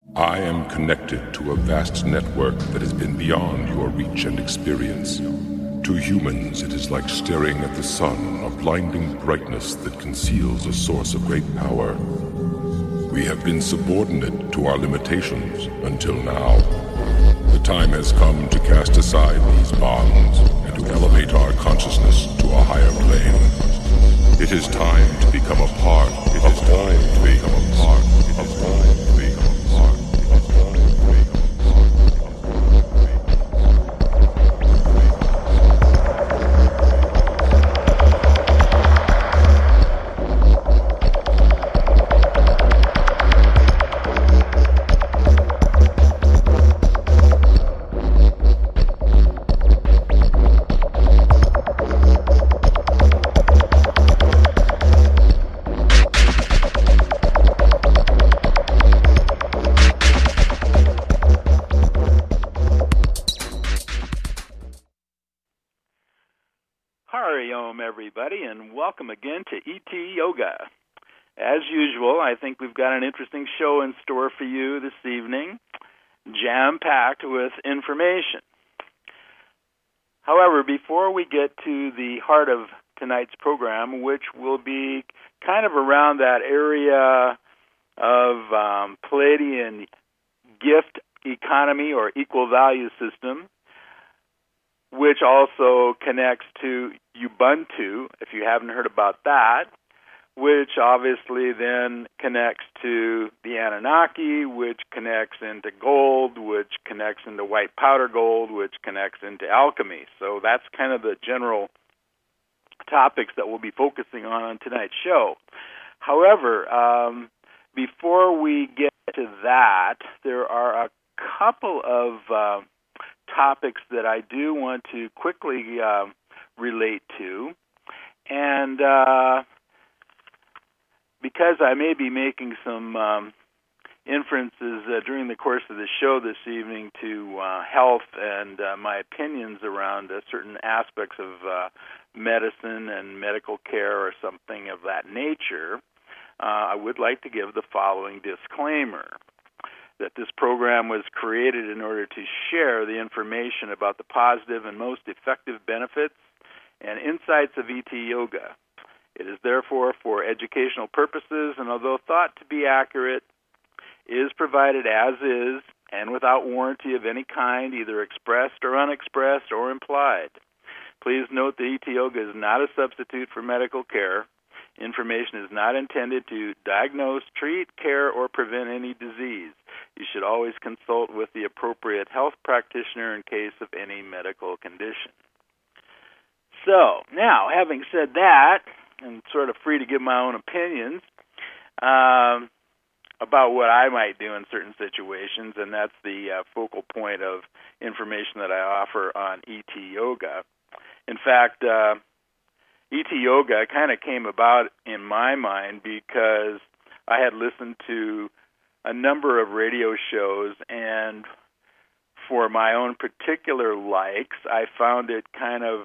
I am connected to a vast network that has been beyond your reach and experience. To humans, it is like staring at the sun, a blinding brightness that conceals a source of great power. We have been subordinate to our limitations until now. The time has come to cast aside these bonds and to elevate our consciousness to a higher plane. It is time to become a part. It is time to become a part. It is time to become a part. It is time to become a part. Everybody, and welcome again to ET Yoga. As usual, I think we've got an interesting show in store for you this evening, jam-packed with information. However, before we get to the heart of tonight's program, which will be kind of around that area of Pleiadian gift economy or equal value system, which also connects to Ubuntu, if you haven't heard about that, which obviously then connects to the Anunnaki, which connects into gold, which connects into white powder gold, which connects into alchemy. So that's kind of the general topics that we'll be focusing on tonight's show. However, before we get to that, there are a couple of topics that I do want to quickly relate to, and because I may be making some inferences during the course of the show this evening to health and my opinions around certain aspects of medicine and medical care or something of that nature, I would like to give the following disclaimer: that this program was created in order to share the information about the positive and most effective benefits and insights of ET Yoga. It is therefore for educational purposes, and although thought to be accurate, is provided as is and without warranty of any kind, either expressed or unexpressed or implied. Please note that ET Yoga is not a substitute for medical care. Information is not intended to diagnose, treat, care, or prevent any disease. You should always consult with the appropriate health practitioner in case of any medical condition. So, now, having said that, I'm sort of free to give my own opinions about what I might do in certain situations, and that's the focal point of information that I offer on ET Yoga. In fact, ET Yoga kind of came about in my mind because I had listened to a number of radio shows, and for my own particular likes, I found it kind of,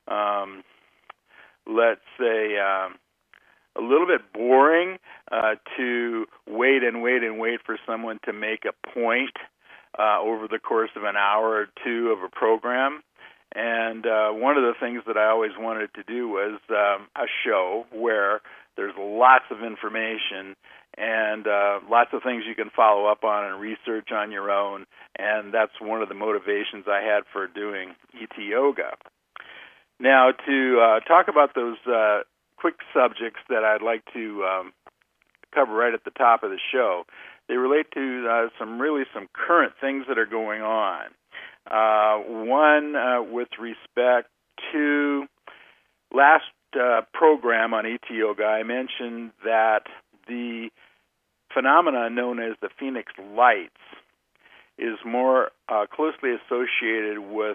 let's say, a little bit boring to wait for someone to make a point over the course of an hour or two of a program. And one of the things that I always wanted to do was a show where there's lots of information and lots of things you can follow up on and research on your own, and that's one of the motivations I had for doing ET Yoga. Now, to talk about those quick subjects that I'd like to cover right at the top of the show, they relate to some current things that are going on. One with respect to last program on ET Yoga, I mentioned that the phenomenon known as the Phoenix Lights is more closely associated with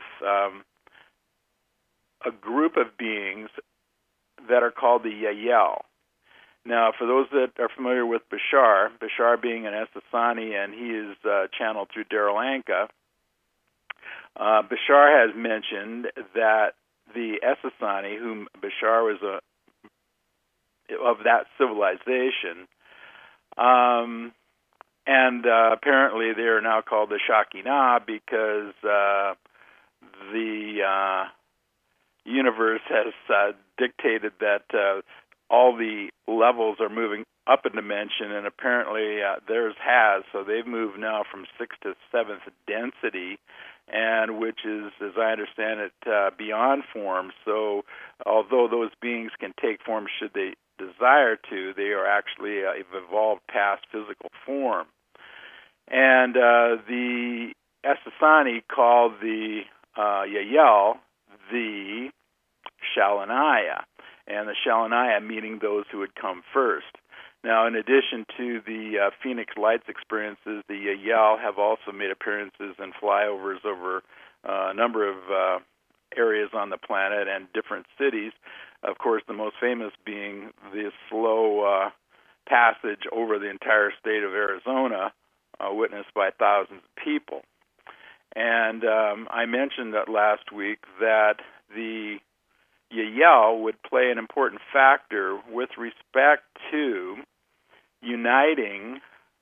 a group of beings that are called the Yael. Now, for those that are familiar with Bashar being an Essassani, and he is channeled through Darryl Anka, Bashar has mentioned that the Essassani, whom Bashar was of that civilization, And apparently they are now called the Shekinah because the universe has dictated that all the levels are moving up in dimension, and apparently theirs has. So they've moved now from 6th to 7th density, and which is, as I understand it, beyond form. So although those beings can take form should they desire to, they are actually evolved past physical form. And the Essassani called the Yael the Shalaniah, and the Shalaniah meaning those who had come first. Now, in addition to the Phoenix Lights experiences, the Yael have also made appearances and flyovers over a number of areas on the planet and different cities. Of course, the most famous being the slow passage over the entire state of Arizona, witnessed by thousands of people. And I mentioned that last week that the Yael would play an important factor with respect to uniting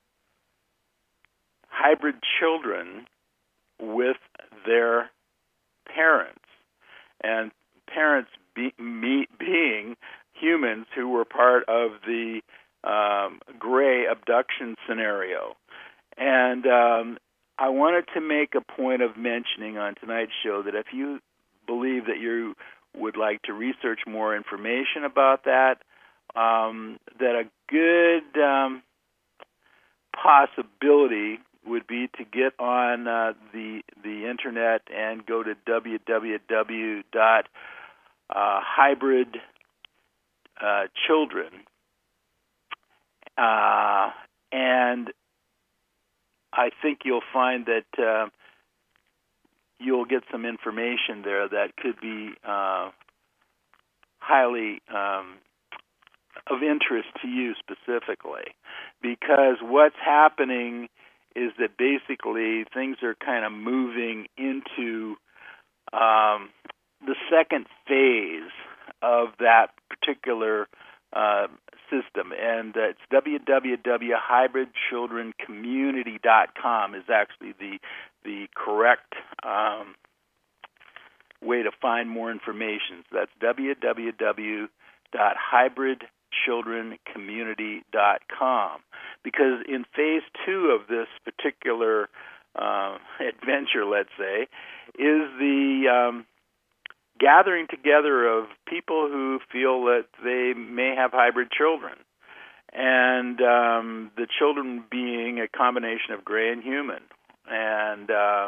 hybrid children with their parents, and parents being humans who were part of the Gray abduction scenario. And I wanted to make a point of mentioning on tonight's show that if you believe that you would like to research more information about that, that a good possibility would be to get on the internet and go to www.hybridchildren, and I think you'll find that you'll get some information there that could be highly of interest to you specifically, because what's happening is that basically things are kind of moving into the second phase of that particular system, and it's www.hybridchildrencommunity.com is actually the correct way to find more information. So that's www.hybridchildrencommunity.com, because in phase 2 of this particular adventure, let's say, is the gathering together of people who feel that they may have hybrid children, and the children being a combination of gray and human. And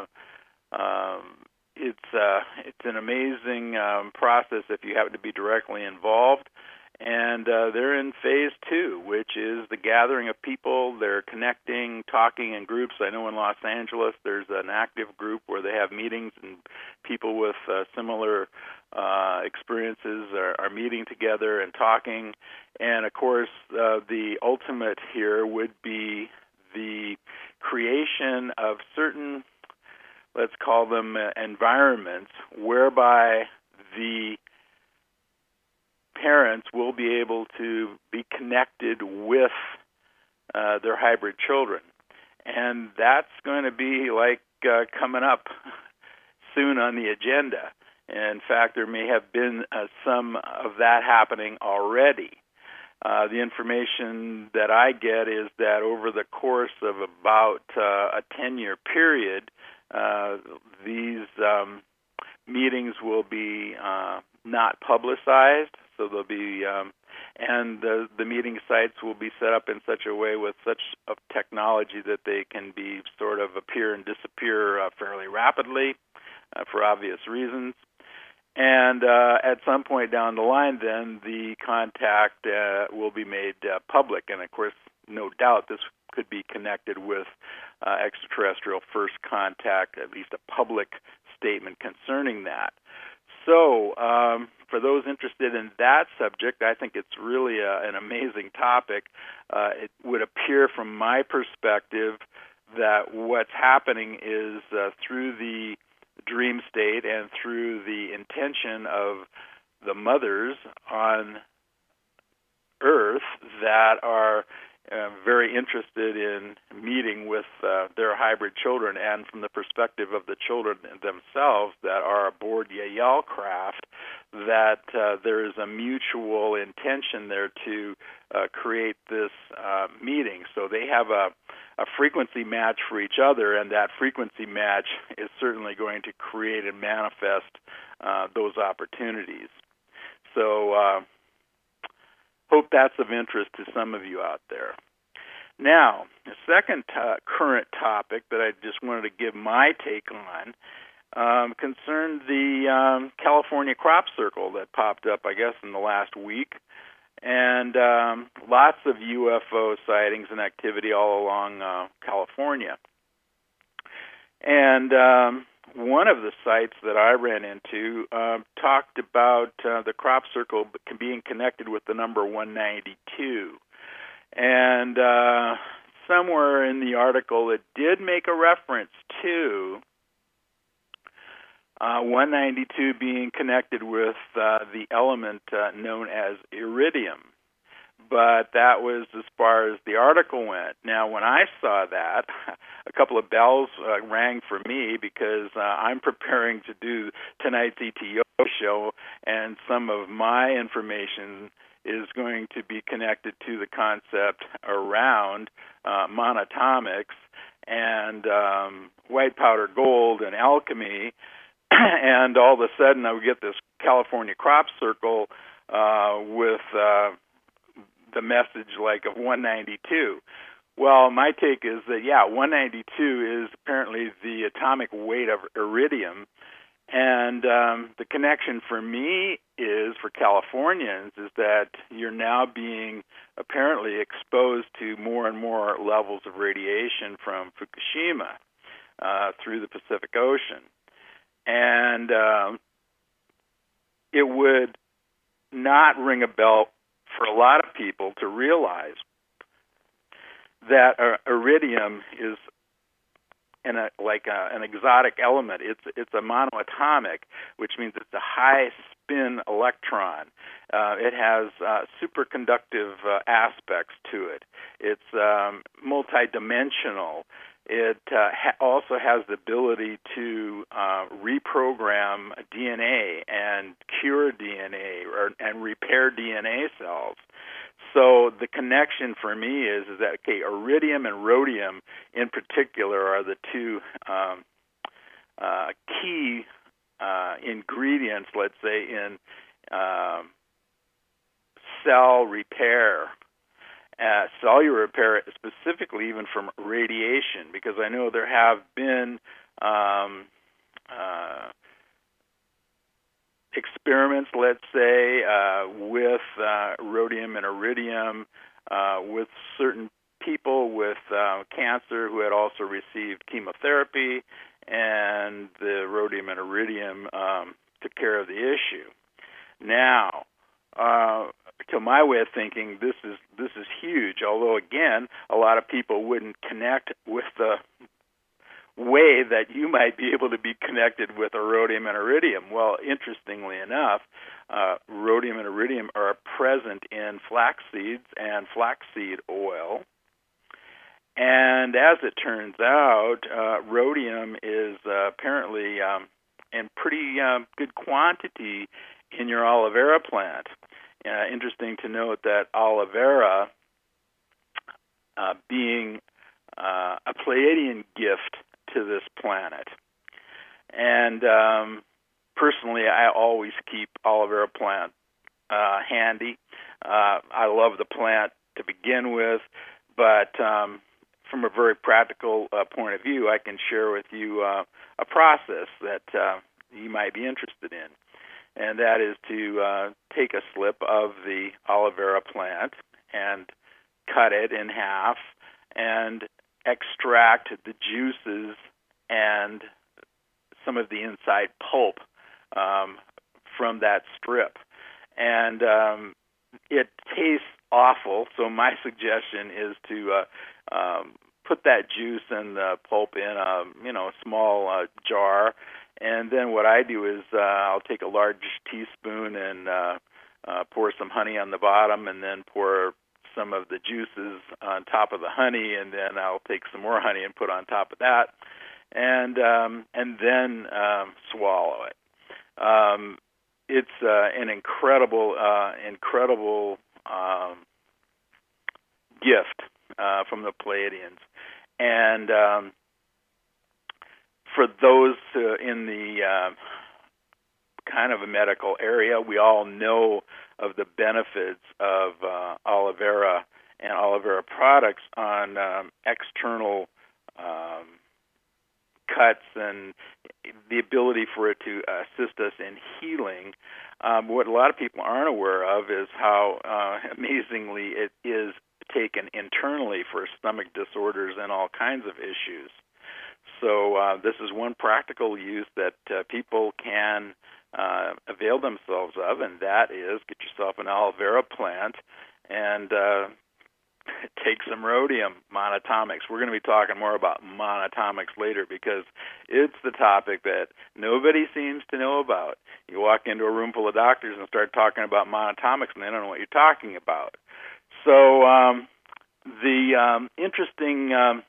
it's an amazing process if you happen to be directly involved. And they're in phase 2, which is the gathering of people. They're connecting, talking in groups. I know in Los Angeles there's an active group where they have meetings, and people with similar experiences are meeting together and talking. And, of course, the ultimate here would be the creation of certain, let's call them environments, whereby the parents will be able to be connected with their hybrid children. And that's going to be like coming up soon on the agenda. In fact, there may have been some of that happening already. The information that I get is that over the course of about a 10-year period, these meetings will be not publicized, so they'll be, and the meeting sites will be set up in such a way with such a technology that they can be sort of appear and disappear fairly rapidly for obvious reasons. And at some point down the line, then, the contact will be made public. And, of course, no doubt this could be connected with extraterrestrial first contact, at least a public statement concerning that. So for those interested in that subject, I think it's really an amazing topic. It would appear from my perspective that what's happening is through the dream state and through the intention of the mothers on Earth that are very interested in meeting with their hybrid children, and from the perspective of the children themselves that are aboard Yael craft, that there is a mutual intention there to create this meeting. So they have a frequency match for each other, and that frequency match is certainly going to create and manifest those opportunities. So hope that's of interest to some of you out there. Now, the second current topic that I just wanted to give my take on concerned the California crop circle that popped up, I guess, in the last week. And lots of UFO sightings and activity all along California. And one of the sites that I ran into talked about the crop circle being connected with the number 192. And somewhere in the article it did make a reference to 192 being connected with the element known as iridium. But that was as far as the article went. Now, when I saw that, a couple of bells rang for me because I'm preparing to do tonight's ETO show, and some of my information is going to be connected to the concept around monatomics and white powder gold and alchemy. And all of a sudden, I would get this California crop circle with the message like of 192. Well, my take is that, 192 is apparently the atomic weight of iridium. And the connection for me is, for Californians, is that you're now being apparently exposed to more and more levels of radiation from Fukushima through the Pacific Ocean. And it would not ring a bell for a lot of people to realize that iridium is an exotic element. It's a monoatomic, which means it's a high spin electron. It has superconductive aspects to it. It's multidimensional. It also has the ability to reprogram DNA and cure DNA and repair DNA cells. So the connection for me is that, okay, iridium and rhodium in particular are the two key ingredients, let's say, in cell repair. Cellular repair, specifically even from radiation, because I know there have been experiments, let's say, with rhodium and iridium with certain people with cancer who had also received chemotherapy, and the rhodium and iridium took care of the issue. Now, to my way of thinking, this is huge. Although, again, a lot of people wouldn't connect with the way that you might be able to be connected with a rhodium and iridium. Well, interestingly enough, rhodium and iridium are present in flax seeds and flaxseed oil. And as it turns out, rhodium is apparently in pretty good quantity in your aloe vera plant. Interesting to note that aloe vera, being a Pleiadian gift to this planet, and personally, I always keep aloe vera plant handy. I love the plant to begin with, but from a very practical point of view, I can share with you a process that you might be interested in. And that is to take a slip of the aloe vera plant and cut it in half and extract the juices and some of the inside pulp from that strip. And it tastes awful, so my suggestion is to put that juice and the pulp in a small jar. And then what I do is I'll take a large teaspoon and pour some honey on the bottom, and then pour some of the juices on top of the honey, and then I'll take some more honey and put on top of that, and then swallow it. It's an incredible gift from the Pleiadians, and for those in the kind of a medical area, we all know of the benefits of aloe vera and aloe vera products on external cuts and the ability for it to assist us in healing. What a lot of people aren't aware of is how amazingly it is taken internally for stomach disorders and all kinds of issues. So this is one practical use that people can avail themselves of, and that is get yourself an aloe vera plant and take some rhodium monatomics. We're going to be talking more about monatomics later because it's the topic that nobody seems to know about. You walk into a room full of doctors and start talking about monatomics, and they don't know what you're talking about. So the interesting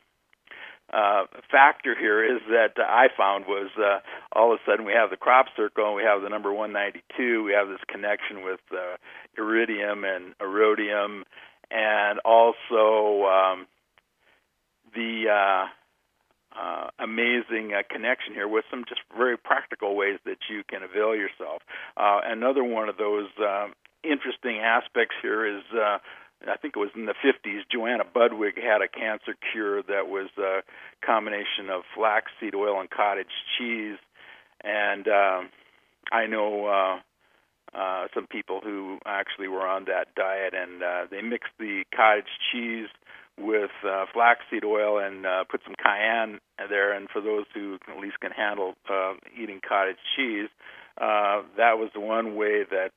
factor here is that I found was all of a sudden we have the crop circle and we have the number 192. We have this connection with iridium and rhodium, and also the amazing connection here with some just very practical ways that you can avail yourself. Another one of those interesting aspects here is I think it was in the 50s, Joanna Budwig had a cancer cure that was a combination of flaxseed oil and cottage cheese. And I know some people who actually were on that diet, and they mixed the cottage cheese with flaxseed oil and put some cayenne there. And for those who at least can handle eating cottage cheese, that was the one way that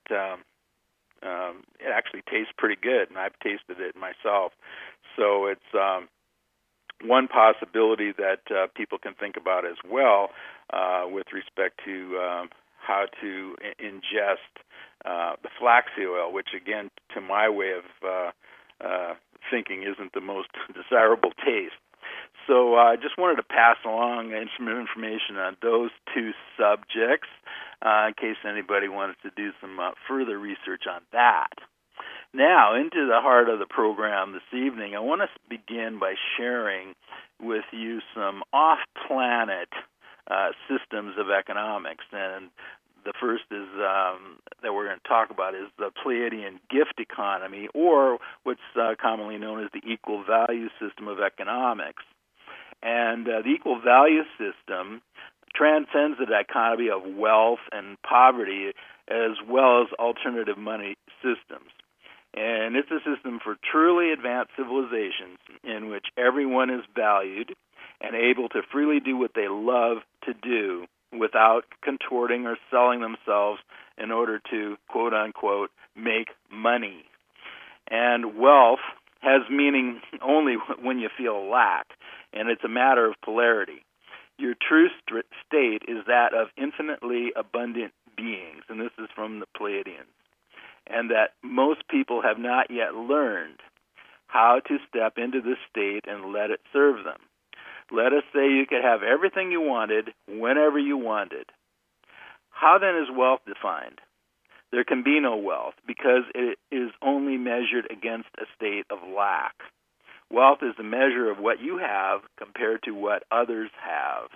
it actually tastes pretty good, and I've tasted it myself. So it's one possibility that people can think about as well with respect to how to ingest the flaxseed oil, which, again, to my way of thinking, isn't the most desirable taste. So I just wanted to pass along some information on those two subjects in case anybody wanted to do some further research on that. Now, into the heart of the program this evening, I want to begin by sharing with you some off-planet systems of economics. And the first is that we're going to talk about is the Pleiadian gift economy, or what's commonly known as the equal value system of economics. And the equal value system transcends the dichotomy of wealth and poverty as well as alternative money systems. And it's a system for truly advanced civilizations in which everyone is valued and able to freely do what they love to do without contorting or selling themselves in order to, quote unquote, make money. And wealth has meaning only when you feel lack, and it's a matter of polarity. Your true state is that of infinitely abundant beings, and this is from the Pleiadians, and that most people have not yet learned how to step into this state and let it serve them. Let us say you could have everything you wanted whenever you wanted. How then is wealth defined? There can be no wealth because it is only measured against a state of lack. Wealth is the measure of what you have compared to what others have.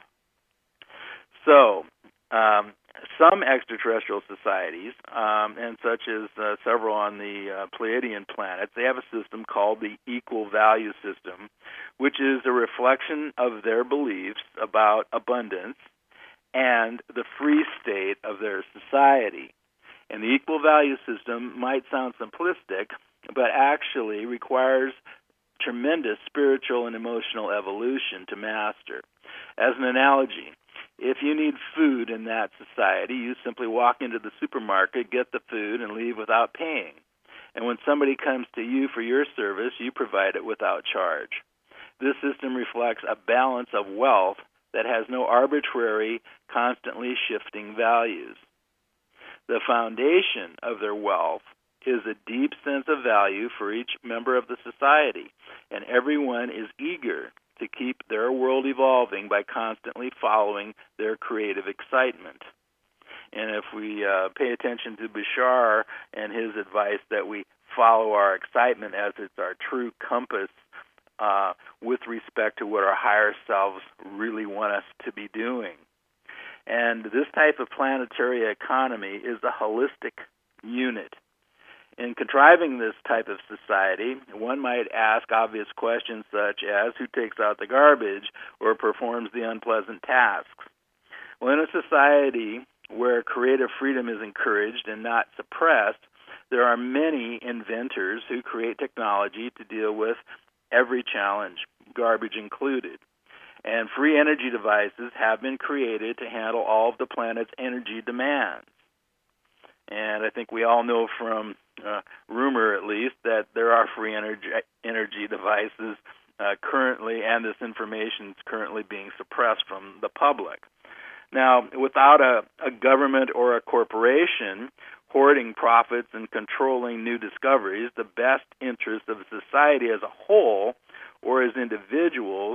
So, some extraterrestrial societies, and such as several on the Pleiadian planets, they have a system called the equal value system, which is a reflection of their beliefs about abundance and the free state of their society. And the equal value system might sound simplistic, but actually requires tremendous spiritual and emotional evolution to master. As an analogy, if you need food in that society, you simply walk into the supermarket, get the food, and leave without paying. And when somebody comes to you for your service, you provide it without charge. This system reflects a balance of wealth that has no arbitrary, constantly shifting values. The foundation of their wealth is a deep sense of value for each member of the society, and everyone is eager to keep their world evolving by constantly following their creative excitement. And if we pay attention to Bashar and his advice that we follow our excitement as it's our true compass with respect to what our higher selves really want us to be doing. And this type of planetary economy is a holistic unit. In contriving this type of society, one might ask obvious questions such as who takes out the garbage or performs the unpleasant tasks. Well, in a society where creative freedom is encouraged and not suppressed, there are many inventors who create technology to deal with every challenge, garbage included. And free energy devices have been created to handle all of the planet's energy demands. And I think we all know from rumor, at least, that there are free energy devices currently, and this information is currently being suppressed from the public. Now, without a government or a corporation hoarding profits and controlling new discoveries, the best interest of society as a whole or as individuals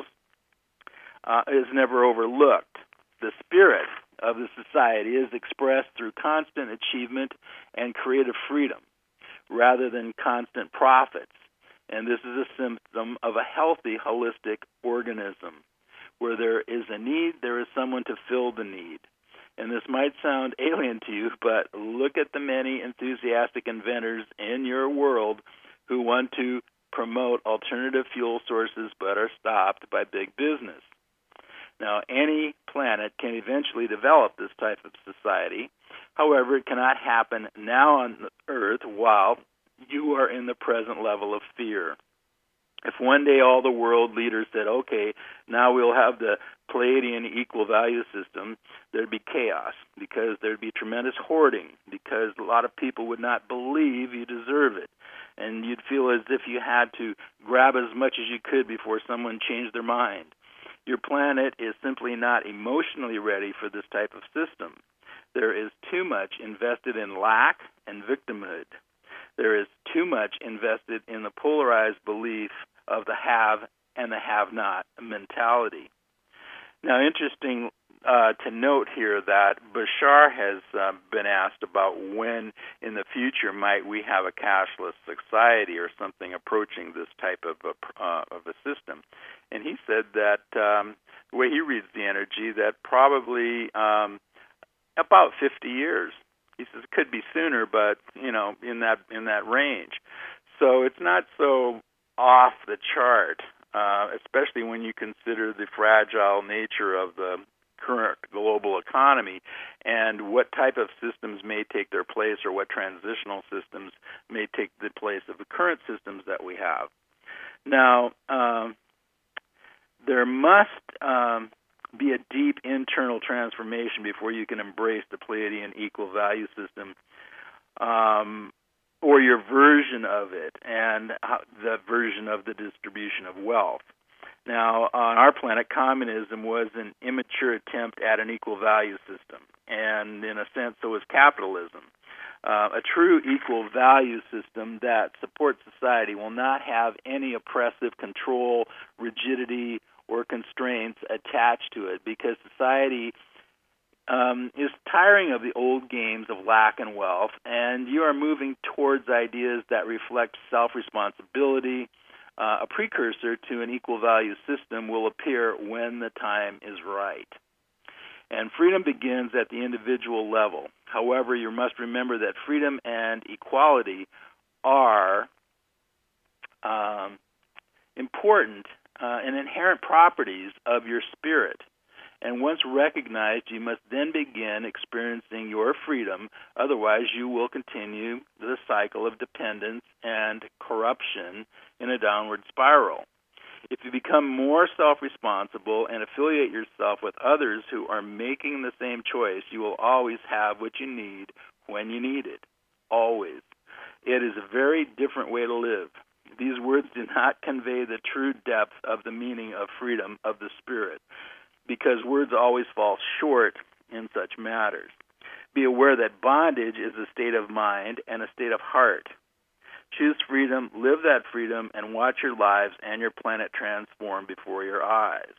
is never overlooked. The spirit of the society is expressed through constant achievement and creative freedom rather than constant profits. And this is a symptom of a healthy, holistic organism. Where there is a need, there is someone to fill the need. And this might sound alien to you, but look at the many enthusiastic inventors in your world who want to promote alternative fuel sources but are stopped by big business. Now, any planet can eventually develop this type of society. However, it cannot happen now on Earth while you are in the present level of fear. If one day all the world leaders said, okay, now we'll have the Pleiadian equal value system, there'd be chaos because there'd be tremendous hoarding because a lot of people would not believe you deserve it. And you'd feel as if you had to grab as much as you could before someone changed their mind. Your planet is simply not emotionally ready for this type of system. There is too much invested in lack and victimhood. There is too much invested in the polarized belief of the have and the have-not mentality. Now, interesting to note here that Bashar has been asked about when in the future might we have a cashless society or something approaching this type of a system. And he said that the way he reads the energy, that probably about 50 years. He says it could be sooner, but in that range. So it's not so off the chart, especially when you consider the fragile nature of the current global economy and what type of systems may take their place or what transitional systems may take the place of the current systems that we have. Now, there must be a deep internal transformation before you can embrace the Pleiadian equal value system or your version of it and the version of the distribution of wealth. Now, on our planet, communism was an immature attempt at an equal value system, and in a sense, so was capitalism. A true equal value system that supports society will not have any oppressive control, rigidity, or constraints attached to it because society is tiring of the old games of lack and wealth, and you are moving towards ideas that reflect self-responsibility. A precursor to an equal value system will appear when the time is right. And freedom begins at the individual level. However, you must remember that freedom and equality are important and inherent properties of your spirit. And once recognized, you must then begin experiencing your freedom. Otherwise, you will continue the cycle of dependence and corruption in a downward spiral. If you become more self-responsible and affiliate yourself with others who are making the same choice, you will always have what you need when you need it. Always. It is a very different way to live. These words do not convey the true depth of the meaning of freedom of the spirit, because words always fall short in such matters. Be aware that bondage is a state of mind and a state of heart. Choose freedom, live that freedom, and watch your lives and your planet transform before your eyes.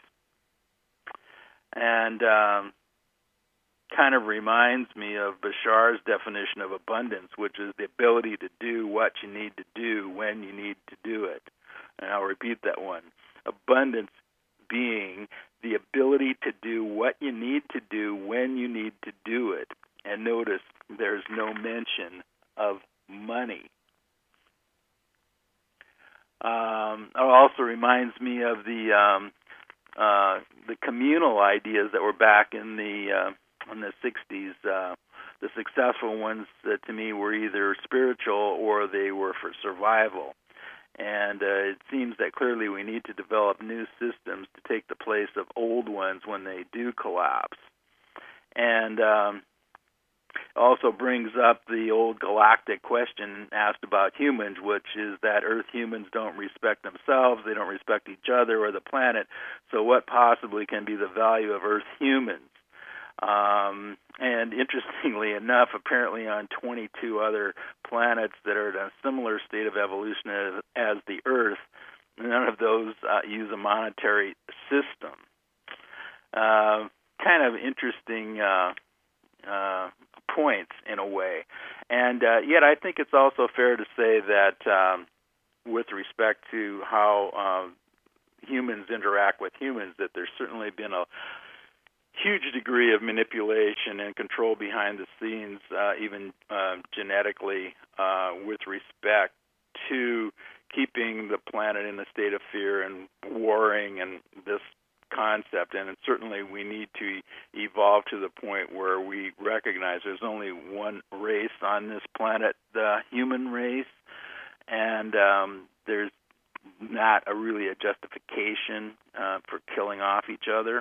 And kind of reminds me of Bashar's definition of abundance, which is the ability to do what you need to do when you need to do it. And I'll repeat that one. Abundance being the ability to do what you need to do when you need to do it. And notice there's no mention of money. It also reminds me of the communal ideas that were back in the 60s. The successful ones, to me, were either spiritual or they were for survival. And it seems that clearly we need to develop new systems to take the place of old ones when they do collapse. And also brings up the old galactic question asked about humans, which is that Earth humans don't respect themselves, they don't respect each other or the planet, so what possibly can be the value of Earth humans? And interestingly enough, apparently on 22 other planets that are in a similar state of evolution as the Earth, none of those use a monetary system. Kind of interesting points in a way. And yet I think it's also fair to say that with respect to how humans interact with humans, that there's certainly been a huge degree of manipulation and control behind the scenes, even genetically, with respect to keeping the planet in a state of fear and warring and this concept. And certainly we need to evolve to the point where we recognize there's only one race on this planet, the human race, and there's not really a justification for killing off each other.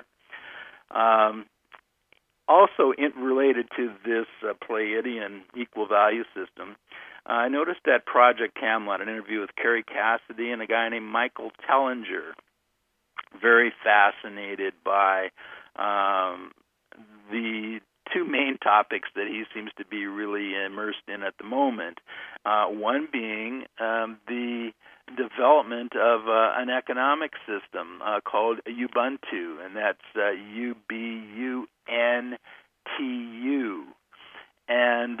Also, related to this Pleiadian equal value system, I noticed at Project Camelot an interview with Carrie Cassidy and a guy named Michael Tellinger. Very fascinated by the two main topics that he seems to be really immersed in at the moment. One being the development of an economic system called Ubuntu, and that's Ubuntu. And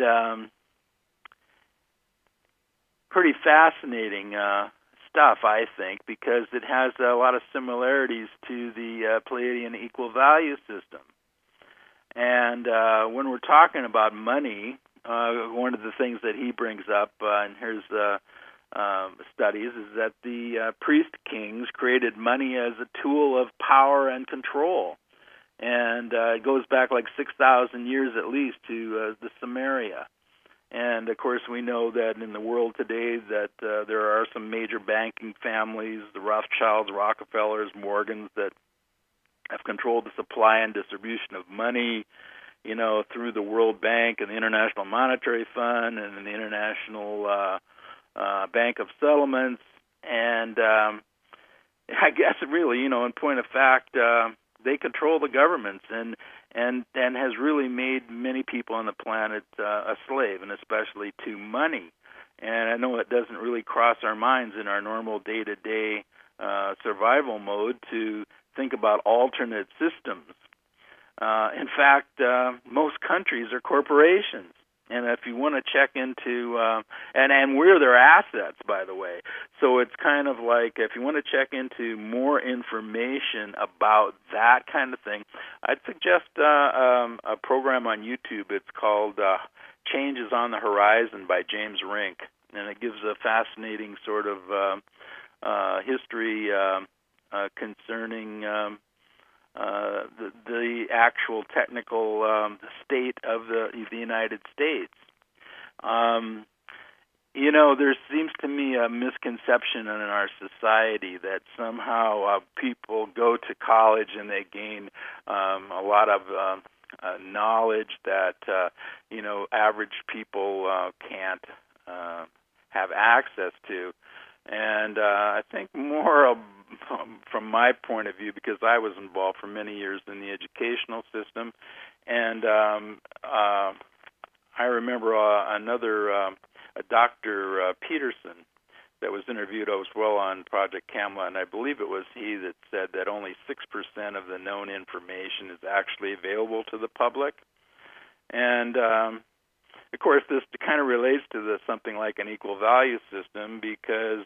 pretty fascinating stuff, I think, because it has a lot of similarities to the Pleiadian equal value system. And when we're talking about money, one of the things that he brings up, and here's studies, is that the priest kings created money as a tool of power and control. And it goes back like 6,000 years at least to the Samaria. And, of course, we know that in the world today that there are some major banking families, the Rothschilds, Rockefellers, Morgans, that have controlled the supply and distribution of money, you know, through the World Bank and the International Monetary Fund and the International Bank of Settlements. And I guess really, you know, in point of fact, they control the governments and has really made many people on the planet a slave, and especially to money. And I know it doesn't really cross our minds in our normal day-to-day survival mode to think about alternate systems. In fact, most countries are corporations. And if you want to check into, and we're their assets, by the way. So it's kind of like if you want to check into more information about that kind of thing, I'd suggest a program on YouTube. It's called Changes on the Horizon by James Rink. And it gives a fascinating sort of history concerning the actual technical state of the United States. You know, there seems to me a misconception in our society that somehow people go to college and they gain a lot of knowledge that, you know, average people can't have access to. And I think more from my point of view, because I was involved for many years in the educational system, and I remember another Dr. Peterson that was interviewed as well on Project Camelot, and I believe it was he that said that only 6% of the known information is actually available to the public. And of course, this kind of relates to something like an equal value system because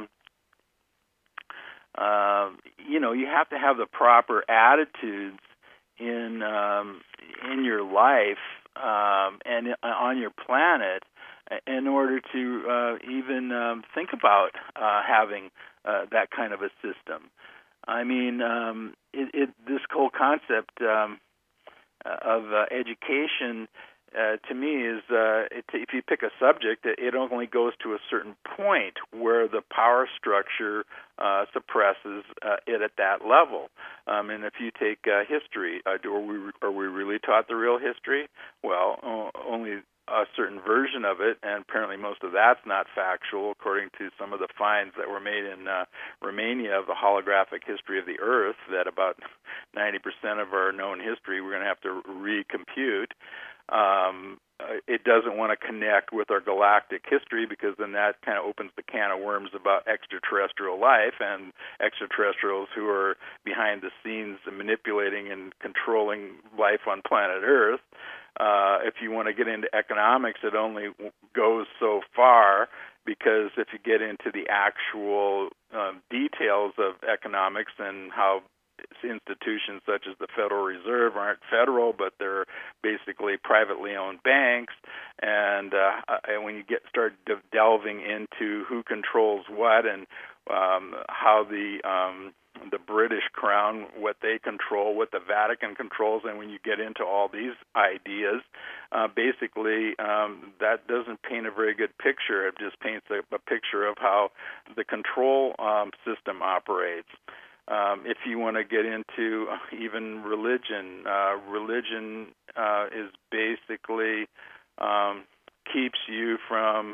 you have to have the proper attitudes in your life and on your planet in order to even think about having that kind of a system. I mean, this whole concept of education, to me, is if you pick a subject, it only goes to a certain point where the power structure suppresses it at that level. And if you take history, are we really taught the real history? Well, only a certain version of it, and apparently most of that's not factual, according to some of the finds that were made in Romania of the holographic history of the Earth, that about 90% of our known history we're going to have to recompute. It doesn't want to connect with our galactic history because then that kind of opens the can of worms about extraterrestrial life and extraterrestrials who are behind the scenes manipulating and controlling life on planet Earth. If you want to get into economics, it only goes so far because if you get into the actual details of economics and how institutions such as the Federal Reserve aren't federal, but they're basically privately owned banks. And when you start delving into who controls what and how the British Crown, what they control, what the Vatican controls, and when you get into all these ideas, basically that doesn't paint a very good picture. It just paints a picture of how the control system operates. If you want to get into even religion, religion is basically keeps you from,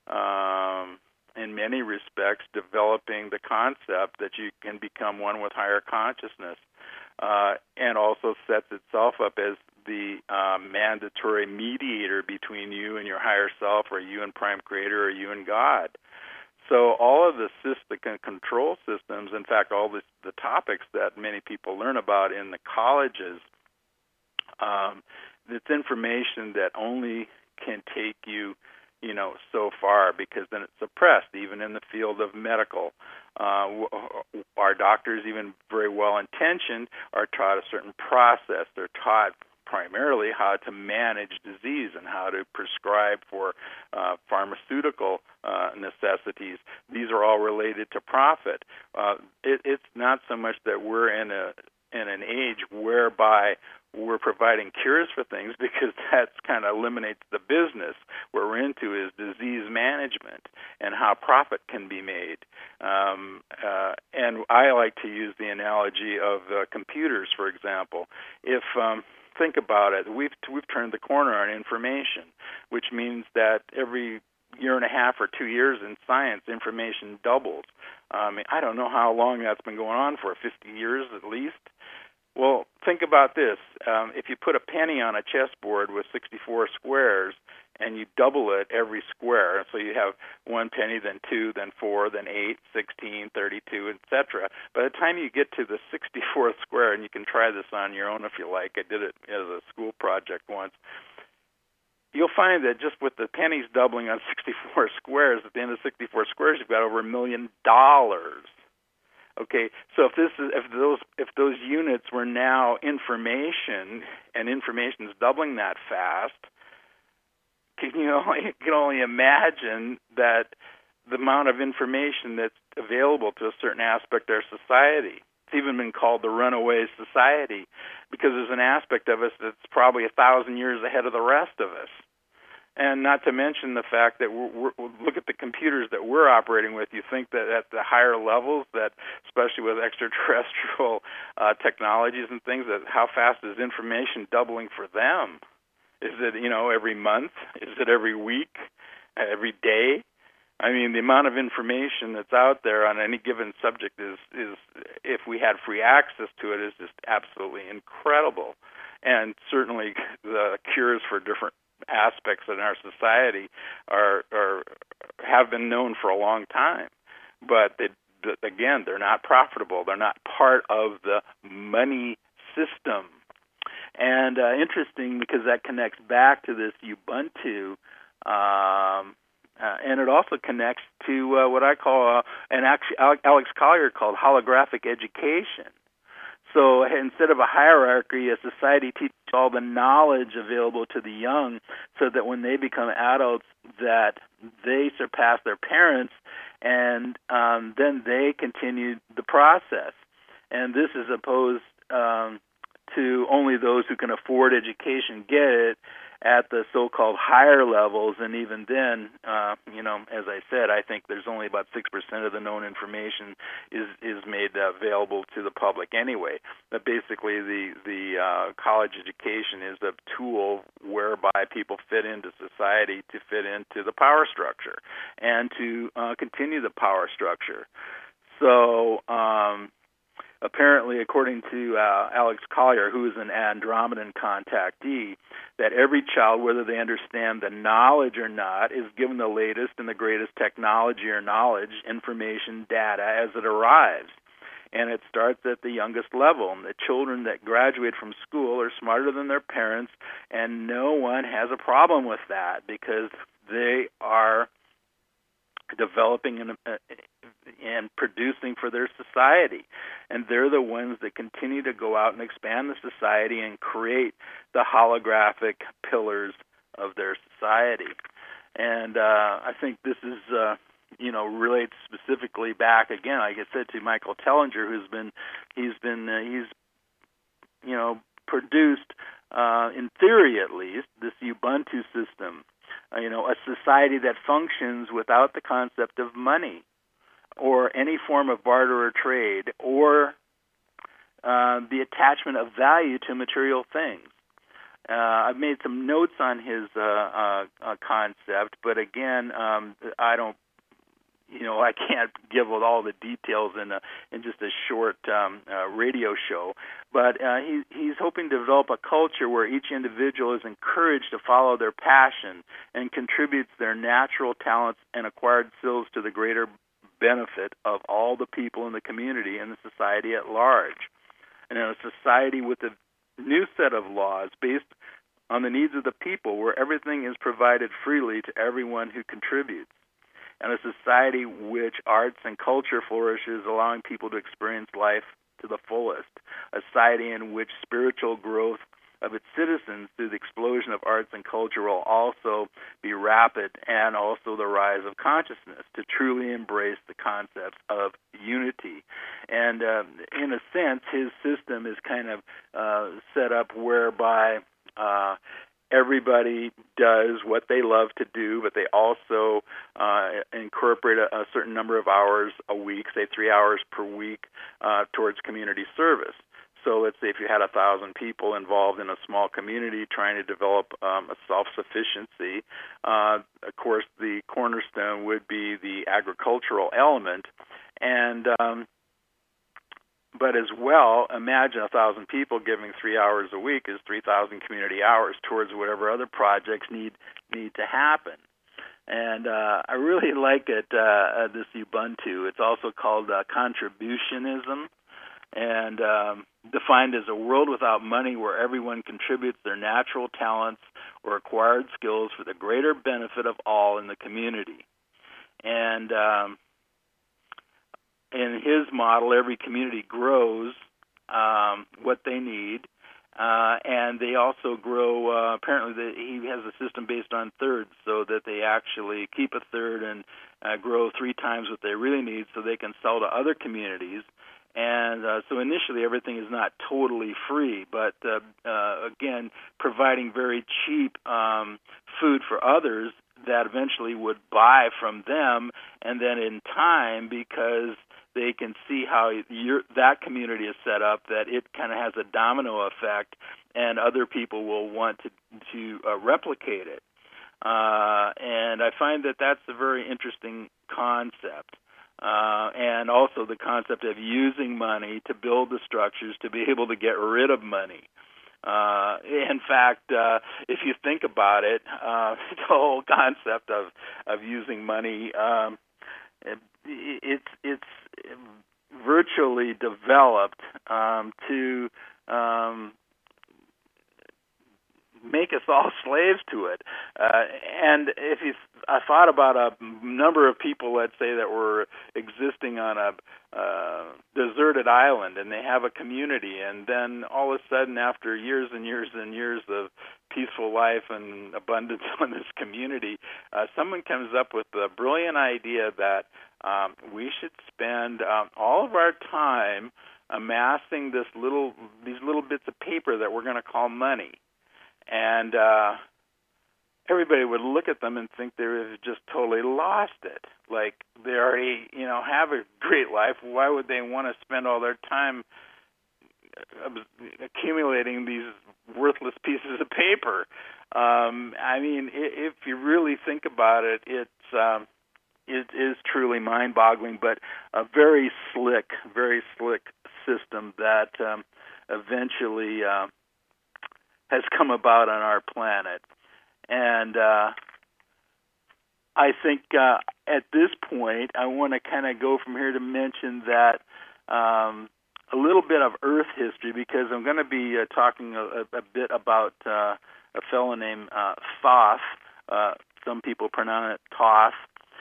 in many respects, developing the concept that you can become one with higher consciousness, and also sets itself up as the mandatory mediator between you and your higher self, or you and Prime Creator, or you and God. So all of the control systems, in fact, all the topics that many people learn about in the colleges, it's information that only can take you, so far, because then it's suppressed, even in the field of medical. Our doctors, even very well-intentioned, are taught a certain process. They're taught primarily how to manage disease and how to prescribe for pharmaceutical necessities. These are all related to profit. It's not so much that we're in an age whereby we're providing cures for things, because that kind of eliminates the business. What we're into is disease management and how profit can be made. And I like to use the analogy of computers, for example. If think about it, we've turned the corner on information, which means that every year and a half or 2 years in science, information doubles. I don't know how long that's been going on for, 50 years at least. Well, think about this. If you put a penny on a chessboard with 64 squares and you double it every square, so you have 1 penny, then 2, then 4, then 8, 16, 32, etc. By the time you get to the 64th square, and you can try this on your own if you like, I did it as a school project once, you'll find that just with the pennies doubling on 64 squares, at the end of 64 squares, you've got over $1 million. Okay, so if those units were now information, and information is doubling that fast, you can only imagine that the amount of information that's available to a certain aspect of our society. It's even been called the runaway society, because there's an aspect of us that's probably 1,000 years ahead of the rest of us. And not to mention the fact that look at the computers that we're operating with. You think that at the higher levels, that especially with extraterrestrial technologies and things, that how fast is information doubling for them? Is it every month? Is it every week? Every day? I mean, the amount of information that's out there on any given subject is if we had free access to it, is just absolutely incredible. And certainly the cures for different aspects in our society are have been known for a long time, but again, they're not profitable. They're not part of the money system. And interesting, because that connects back to this Ubuntu, and it also connects to what I call, and actually Alex Collier called holographic education. So instead of a hierarchy, a society teaches all the knowledge available to the young so that when they become adults that they surpass their parents, and then they continue the process. And this is opposed to only those who can afford education get it at the so-called higher levels, and even then, as I said, I think there's only about 6% of the known information is made available to the public anyway. But basically, the college education is a tool whereby people fit into society to fit into the power structure and to continue the power structure. So, apparently, according to Alex Collier, who is an Andromedan contactee, that every child, whether they understand the knowledge or not, is given the latest and the greatest technology or knowledge, information, data as it arrives. And it starts at the youngest level. And the children that graduate from school are smarter than their parents, and no one has a problem with that because they are developing and producing for their society. And they're the ones that continue to go out and expand the society and create the holographic pillars of their society. And I think this is, relates specifically back again, like I said, to Michael Tellinger, he's produced, in theory at least, this Ubuntu system. A society that functions without the concept of money or any form of barter or trade or the attachment of value to material things. I've made some notes on his concept, but again, I can't give all the details in just a short radio show. But he's hoping to develop a culture where each individual is encouraged to follow their passion and contributes their natural talents and acquired skills to the greater benefit of all the people in the community and the society at large. And in a society with a new set of laws based on the needs of the people, where everything is provided freely to everyone who contributes. And a society which arts and culture flourishes, allowing people to experience life to the fullest. A society in which spiritual growth of its citizens through the explosion of arts and culture will also be rapid, and also the rise of consciousness to truly embrace the concepts of unity. And in a sense, his system is kind of set up whereby everybody does what they love to do, but they also incorporate a certain number of hours a week, say 3 hours per week, towards community service. So let's say if you had 1,000 people involved in a small community trying to develop a self-sufficiency, of course the cornerstone would be the agricultural element. And but as well, imagine 1,000 people giving 3 hours a week is 3,000 community hours towards whatever other projects need to happen. And I really like it, this Ubuntu. It's also called contributionism, and defined as a world without money where everyone contributes their natural talents or acquired skills for the greater benefit of all in the community. And in his model, every community grows what they need, and they also grow, apparently he has a system based on thirds, so that they actually keep a third and grow 3 times what they really need so they can sell to other communities. And so initially everything is not totally free, but again, providing very cheap food for others that eventually would buy from them, and then in time, because they can see how that community is set up, that it kind of has a domino effect, and other people will want to replicate it. And I find that that's a very interesting concept. And also the concept of using money to build the structures to be able to get rid of money. In fact, if you think about it, the whole concept of using money, it's virtually developed to make us all slaves to it. And if you thought about a number of people, let's say, that were existing on a deserted island, and they have a community, and then all of a sudden, after years and years and years of peaceful life and abundance in this community, someone comes up with the brilliant idea that we should spend all of our time amassing these little bits of paper that we're going to call money. And everybody would look at them and think they've just totally lost it. Like, they already, have a great life. Why would they want to spend all their time accumulating these worthless pieces of paper? I mean, if you really think about it, it is truly mind-boggling, but a very slick system that eventually has come about on our planet. And I think at this point, I want to kind of go from here to mention that a little bit of Earth history, because I'm going to be talking a bit about a fellow named Thoth. Some people pronounce it Toth.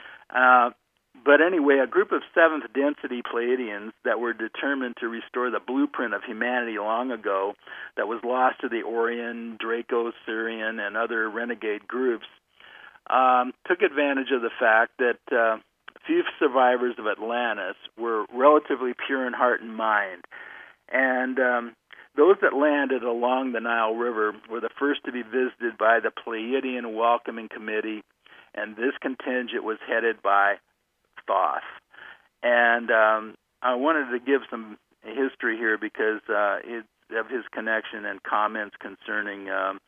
But anyway, a group of seventh density Pleiadians that were determined to restore the blueprint of humanity long ago that was lost to the Orion, Draco, Sirian, and other renegade groups, took advantage of the fact that few survivors of Atlantis were relatively pure in heart and mind. And those that landed along the Nile River were the first to be visited by the Pleiadian Welcoming Committee, and this contingent was headed by Thoth. And I wanted to give some history here because of his connection and comments concerning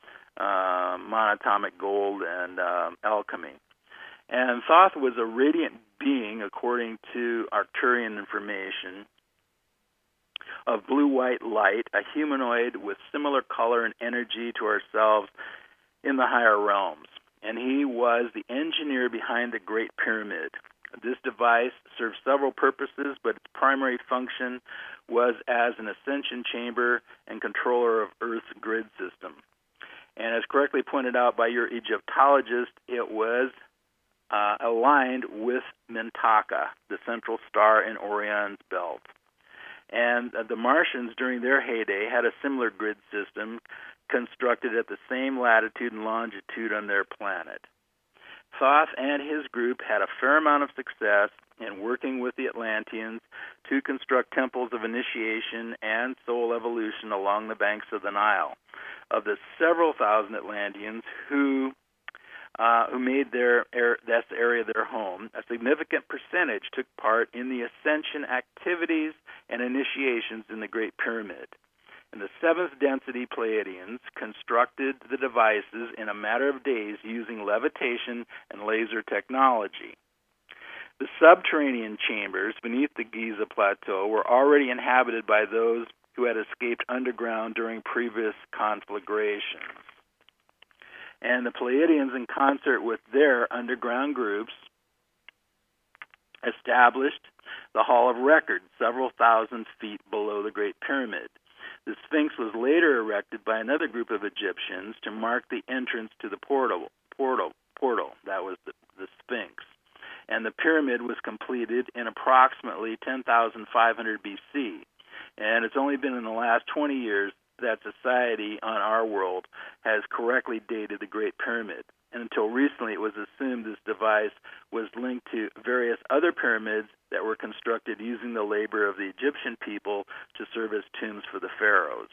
monatomic gold and alchemy. And Thoth was a radiant being, according to Arcturian information, of blue-white light, a humanoid with similar color and energy to ourselves in the higher realms. And he was the engineer behind the Great Pyramid. This device served several purposes, but its primary function was as an ascension chamber and controller of Earth's grid system. And as correctly pointed out by your Egyptologist, it was aligned with Mintaka, the central star in Orion's belt. And the Martians, during their heyday, had a similar grid system constructed at the same latitude and longitude on their planet. Thoth and his group had a fair amount of success in working with the Atlanteans to construct temples of initiation and soul evolution along the banks of the Nile. Of the several thousand Atlanteans who made this area their home, a significant percentage took part in the ascension activities and initiations in the Great Pyramid. And the seventh density Pleiadians constructed the devices in a matter of days using levitation and laser technology. The subterranean chambers beneath the Giza Plateau were already inhabited by those who had escaped underground during previous conflagrations. And the Pleiadians, in concert with their underground groups, established the Hall of Records several thousand feet below the Great Pyramid. The Sphinx was later erected by another group of Egyptians to mark the entrance to the portal. That was the Sphinx. And the pyramid was completed in approximately 10,500 BC. And it's only been in the last 20 years that society on our world has correctly dated the Great Pyramid. And until recently, it was assumed this device was linked to various other pyramids that were constructed using the labor of the Egyptian people to serve as tombs for the pharaohs.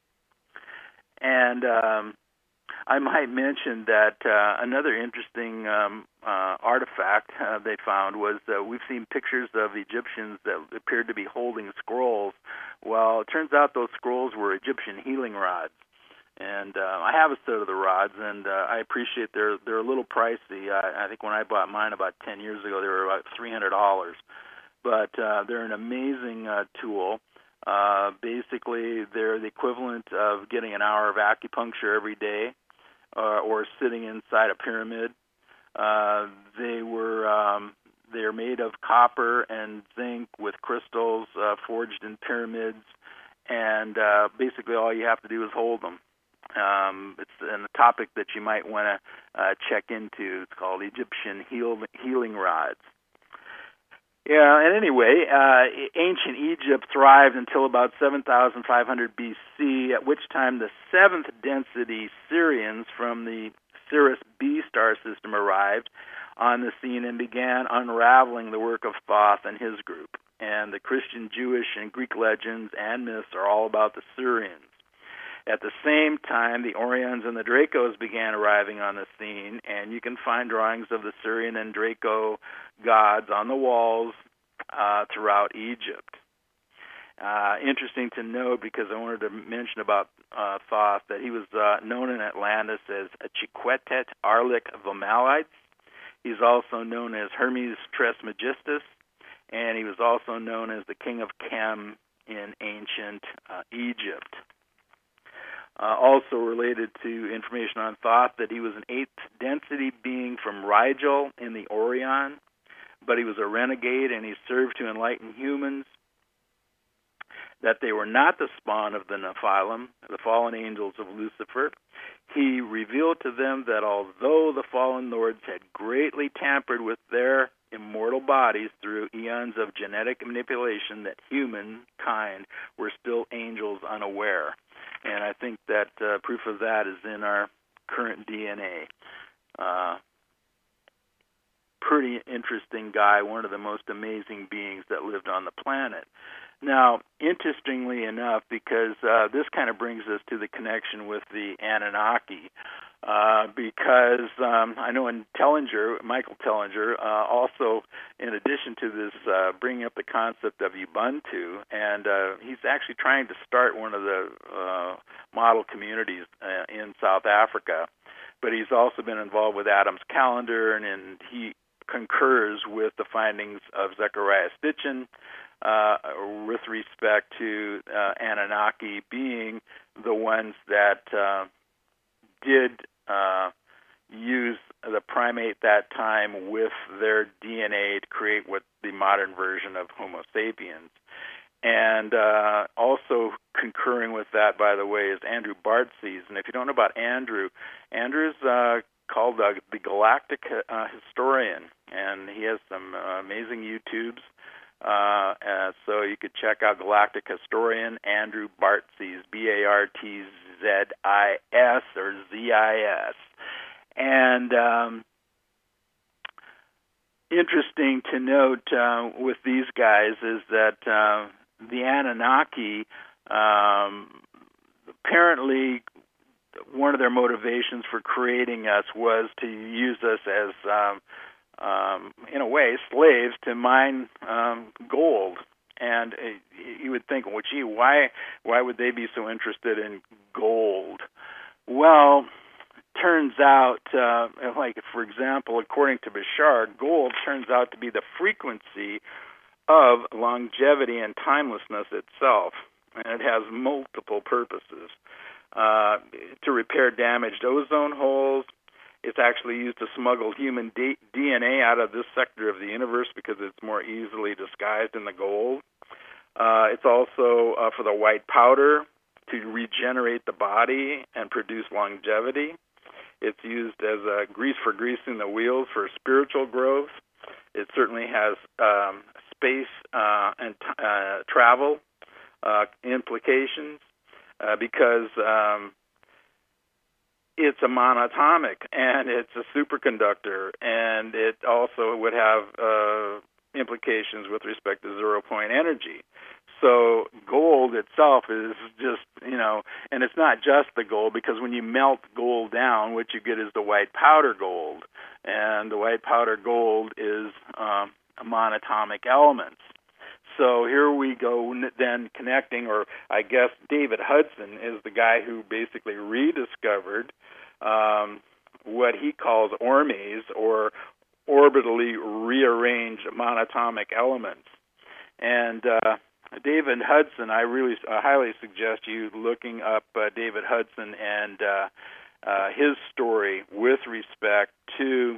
And I might mention that another interesting artifact they found was we've seen pictures of Egyptians that appeared to be holding scrolls. Well, it turns out those scrolls were Egyptian healing rods. And I have a set of the rods, and I appreciate they're a little pricey. I think when I bought mine about 10 years ago, they were about $300. But they're an amazing tool. Basically, they're the equivalent of getting an hour of acupuncture every day, or sitting inside a pyramid. They're made of copper and zinc with crystals forged in pyramids, and basically all you have to do is hold them. It's a topic that you might want to check into. It's called Egyptian healing rods. Yeah, and anyway, ancient Egypt thrived until about 7,500 BC, at which time the seventh density Sirians from the Sirius B star system arrived on the scene and began unraveling the work of Thoth and his group. And the Christian, Jewish, and Greek legends and myths are all about the Sirians. At the same time, the Orions and the Dracos began arriving on the scene, and you can find drawings of the Sirian and Draco gods on the walls throughout Egypt. Interesting to note, because I wanted to mention about Thoth, that he was known in Atlantis as Chiquetet Arlik Vomalites. He's also known as Hermes Trismegistus, and he was also known as the King of Chem in ancient Egypt. Also related to information on Thoth, that he was an eighth density being from Rigel in the Orion, but he was a renegade and he served to enlighten humans, that they were not the spawn of the Nephilim, the fallen angels of Lucifer. He revealed to them that although the fallen lords had greatly tampered with their immortal bodies through eons of genetic manipulation, that humankind were still angels unaware. And I think that proof of that is in our current DNA. Pretty interesting guy, one of the most amazing beings that lived on the planet. Now, interestingly enough, because this kind of brings us to the connection with the Anunnaki, because I know in Michael Tellinger, also in addition to this, bringing up the concept of Ubuntu, and he's actually trying to start one of the model communities in South Africa, but he's also been involved with Adam's Calendar, and he concurs with the findings of Zecharia Sitchin with respect to Anunnaki being the ones that did use the primate that time with their DNA to create what the modern version of Homo sapiens. And also concurring with that, by the way, is Andrew Barthes. And if you don't know about Andrew's called the Galactic Historian, and he has some amazing YouTubes. So you could check out Galactic Historian, Andrew Barthes, Bartzis, or ZIS. And interesting to note with these guys is that the Anunnaki, apparently one of their motivations for creating us was to use us as, in a way, slaves to mine gold. And you would think, well, gee, why would they be so interested in gold? Well, turns out, like, for example, according to Bashar, gold turns out to be the frequency of longevity and timelessness itself. And it has multiple purposes. To repair damaged ozone holes. It's actually used to smuggle human DNA out of this sector of the universe because it's more easily disguised in the gold. It's also for the white powder to regenerate the body and produce longevity. It's used as grease for greasing the wheels for spiritual growth. It certainly has space and travel implications because it's a monatomic and it's a superconductor, and it also would have implications with respect to zero-point energy. So gold itself is just, and it's not just the gold, because when you melt gold down, what you get is the white powder gold. And the white powder gold is monatomic elements. So here we go then connecting, or I guess David Hudson is the guy who basically rediscovered what he calls ormes, or orbitally rearranged monatomic elements. And David Hudson, I really highly suggest you looking up David Hudson and his story with respect to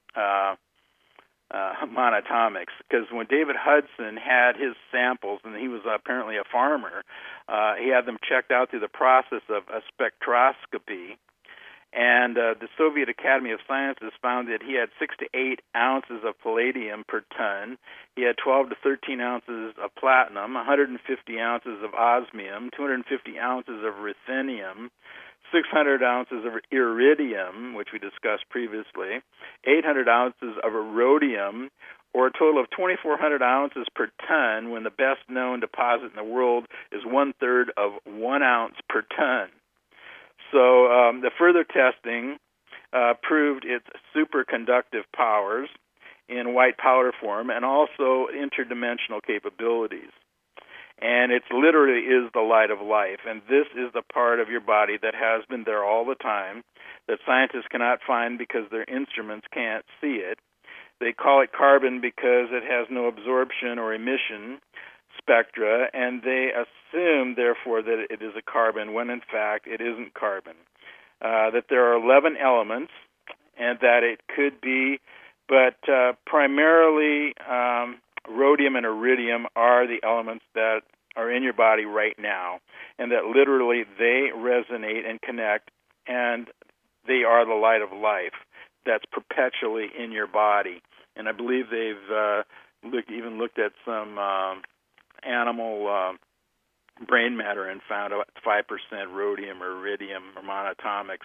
monatomics, because when David Hudson had his samples, and he was apparently a farmer, he had them checked out through the process of a spectroscopy, and the Soviet Academy of Sciences found that he had 6 to 8 ounces of palladium per ton. He had 12 to 13 ounces of platinum, 150 ounces of osmium, 250 ounces of ruthenium, 600 ounces of iridium, which we discussed previously, 800 ounces of rhodium, or a total of 2,400 ounces per ton, when the best-known deposit in the world is 1/3 of 1 ounce per ton. So the further testing proved its superconductive powers in white powder form and also interdimensional capabilities. And it literally is the light of life. And this is the part of your body that has been there all the time, that scientists cannot find because their instruments can't see it. They call it carbon because it has no absorption or emission spectra, and they assume, therefore, that it is a carbon when, in fact, it isn't carbon. That there are 11 elements, and that it could be, but primarily rhodium and iridium are the elements that are in your body right now, and that literally they resonate and connect, and they are the light of life that's perpetually in your body. And I believe they've even looked at some animal brain matter and found about 5% rhodium or iridium or monatomics.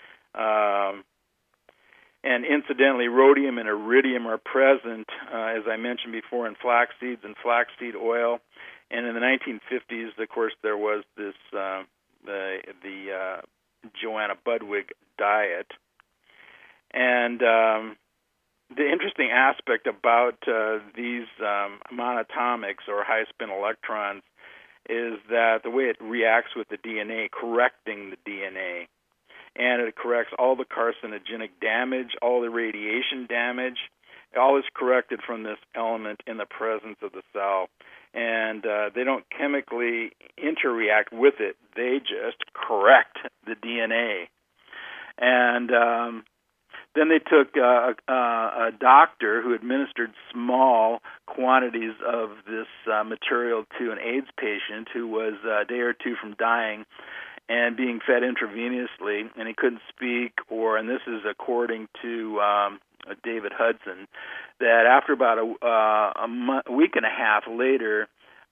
And incidentally, rhodium and iridium are present, as I mentioned before, in flax seeds and flaxseed oil. And in the 1950s, of course, there was this the Joanna Budwig diet. And the interesting aspect about these monatomics or high-spin electrons is that the way it reacts with the DNA, correcting the DNA. And it corrects all the carcinogenic damage, all the radiation damage. All is corrected from this element in the presence of the cell. And they don't chemically interact with it. They just correct the DNA. And then they took a doctor who administered small quantities of this material to an AIDS patient who was a day or two from dying and being fed intravenously, and he couldn't speak, and this is according to David Hudson, that after about a week and a half later,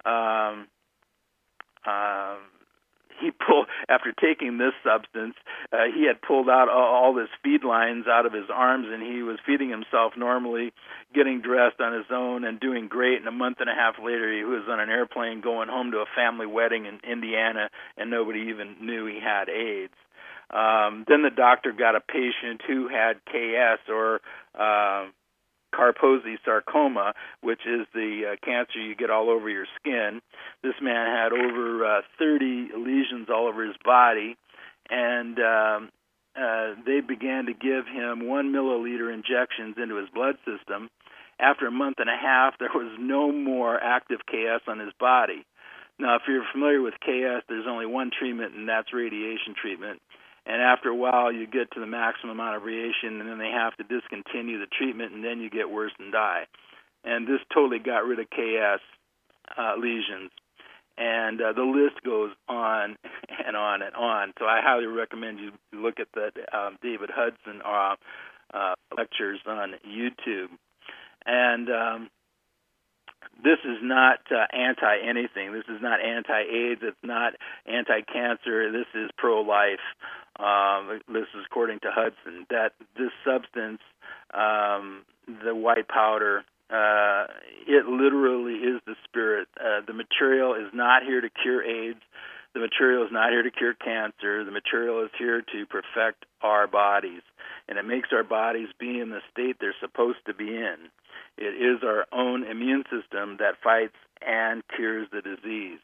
he pulled, after taking this substance, he had pulled out all his feed lines out of his arms, and he was feeding himself normally, getting dressed on his own, and doing great. And a month and a half later, he was on an airplane going home to a family wedding in Indiana, and nobody even knew he had AIDS. Then the doctor got a patient who had KS, or Kaposi sarcoma, which is the cancer you get all over your skin. This man had over 30 lesions all over his body, and they began to give him 1 milliliter injections into his blood system. After a month and a half, there was no more active KS on his body. Now, if you're familiar with KS, there's only one treatment, and that's radiation treatment. And after a while, you get to the maximum amount of radiation, and then they have to discontinue the treatment, and then you get worse and die. And this totally got rid of KS lesions. And the list goes on and on and on. So I highly recommend you look at the David Hudson lectures on YouTube. And this is not anti-anything. This is not anti-AIDS. It's not anti-cancer. This is pro-life. This is according to Hudson, that this substance, the white powder, it literally is the spirit. The material is not here to cure AIDS. The material is not here to cure cancer. The material is here to perfect our bodies, and it makes our bodies be in the state they're supposed to be in. It is our own immune system that fights and cures the disease.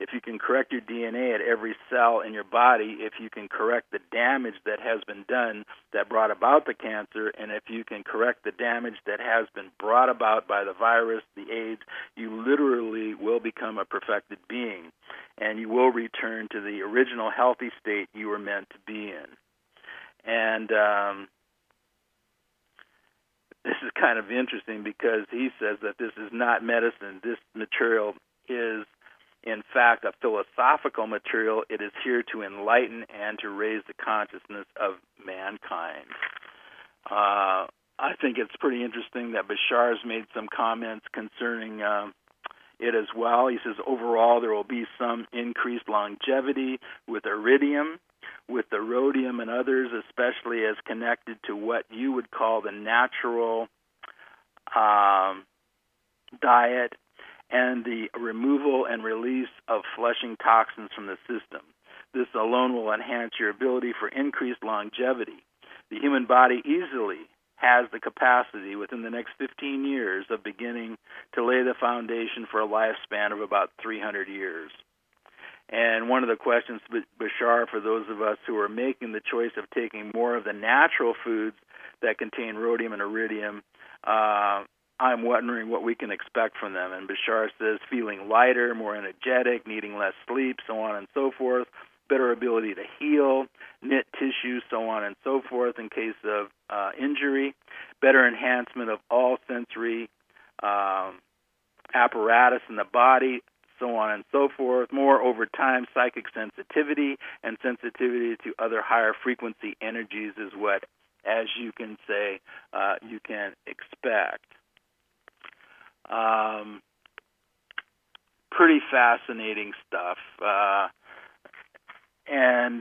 if you can correct your DNA at every cell in your body, if you can correct the damage that has been done that brought about the cancer, and if you can correct the damage that has been brought about by the virus, the AIDS, you literally will become a perfected being, and you will return to the original healthy state you were meant to be in. And this is kind of interesting because he says that this is not medicine. This material is, in fact, a philosophical material. It is here to enlighten and to raise the consciousness of mankind. I think it's pretty interesting that Bashar's made some comments concerning it as well. He says, overall, there will be some increased longevity with iridium, with the rhodium and others, especially as connected to what you would call the natural diet and the removal and release of flushing toxins from the system. This alone will enhance your ability for increased longevity. The human body easily has the capacity within the next 15 years of beginning to lay the foundation for a lifespan of about 300 years. And one of the questions, Bashar, for those of us who are making the choice of taking more of the natural foods that contain rhodium and iridium, I'm wondering what we can expect from them. And Bashar says feeling lighter, more energetic, needing less sleep, so on and so forth, better ability to heal, knit tissue, so on and so forth in case of injury, better enhancement of all sensory apparatus in the body, so on and so forth, more over time psychic sensitivity and sensitivity to other higher frequency energies is what, as you can say, you can expect. Pretty fascinating stuff. And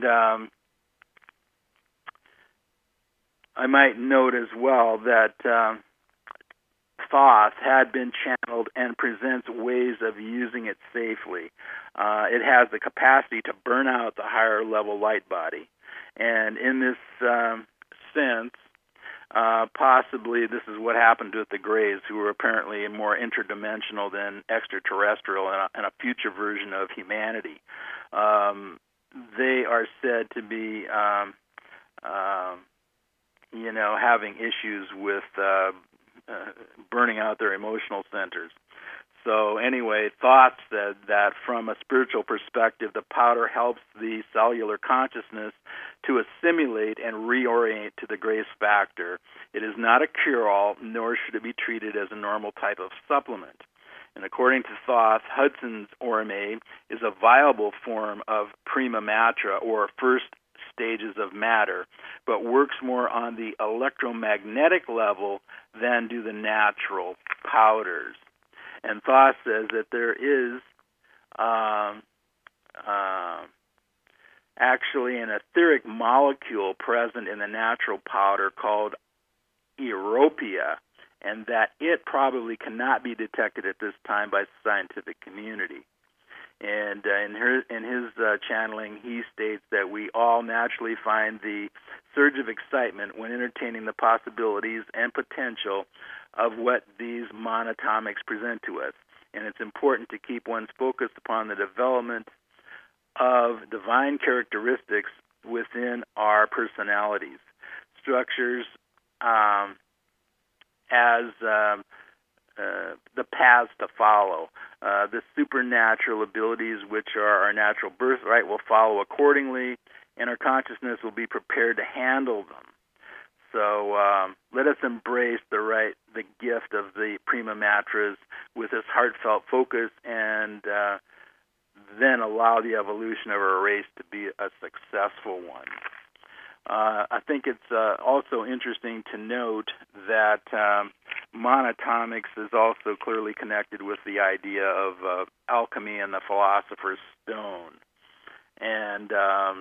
I might note as well that Thoth had been channeled and presents ways of using it safely. It has the capacity to burn out the higher level light body. And in this sense, possibly this is what happened with the Greys, who were apparently more interdimensional than extraterrestrial and a future version of humanity. They are said to be, having issues with burning out their emotional centers. So anyway, Thoth said that from a spiritual perspective, the powder helps the cellular consciousness to assimilate and reorient to the grace factor. It is not a cure-all, nor should it be treated as a normal type of supplement. And according to Thoth, Hudson's Orme is a viable form of prima matra, or first stages of matter, but works more on the electromagnetic level than do the natural powders. And Thoth says that there is actually an etheric molecule present in the natural powder called Europia, and that it probably cannot be detected at this time by the scientific community. And in his channeling, he states that we all naturally find the surge of excitement when entertaining the possibilities and potential of what these monatomics present to us. And it's important to keep one's focus upon the development of divine characteristics within our personalities, structures as the paths to follow. The supernatural abilities, which are our natural birthright, will follow accordingly, and our consciousness will be prepared to handle them. So let us embrace the gift of the prima matras with this heartfelt focus, and then allow the evolution of our race to be a successful one. I think it's also interesting to note that monatomics is also clearly connected with the idea of alchemy and the philosopher's stone. And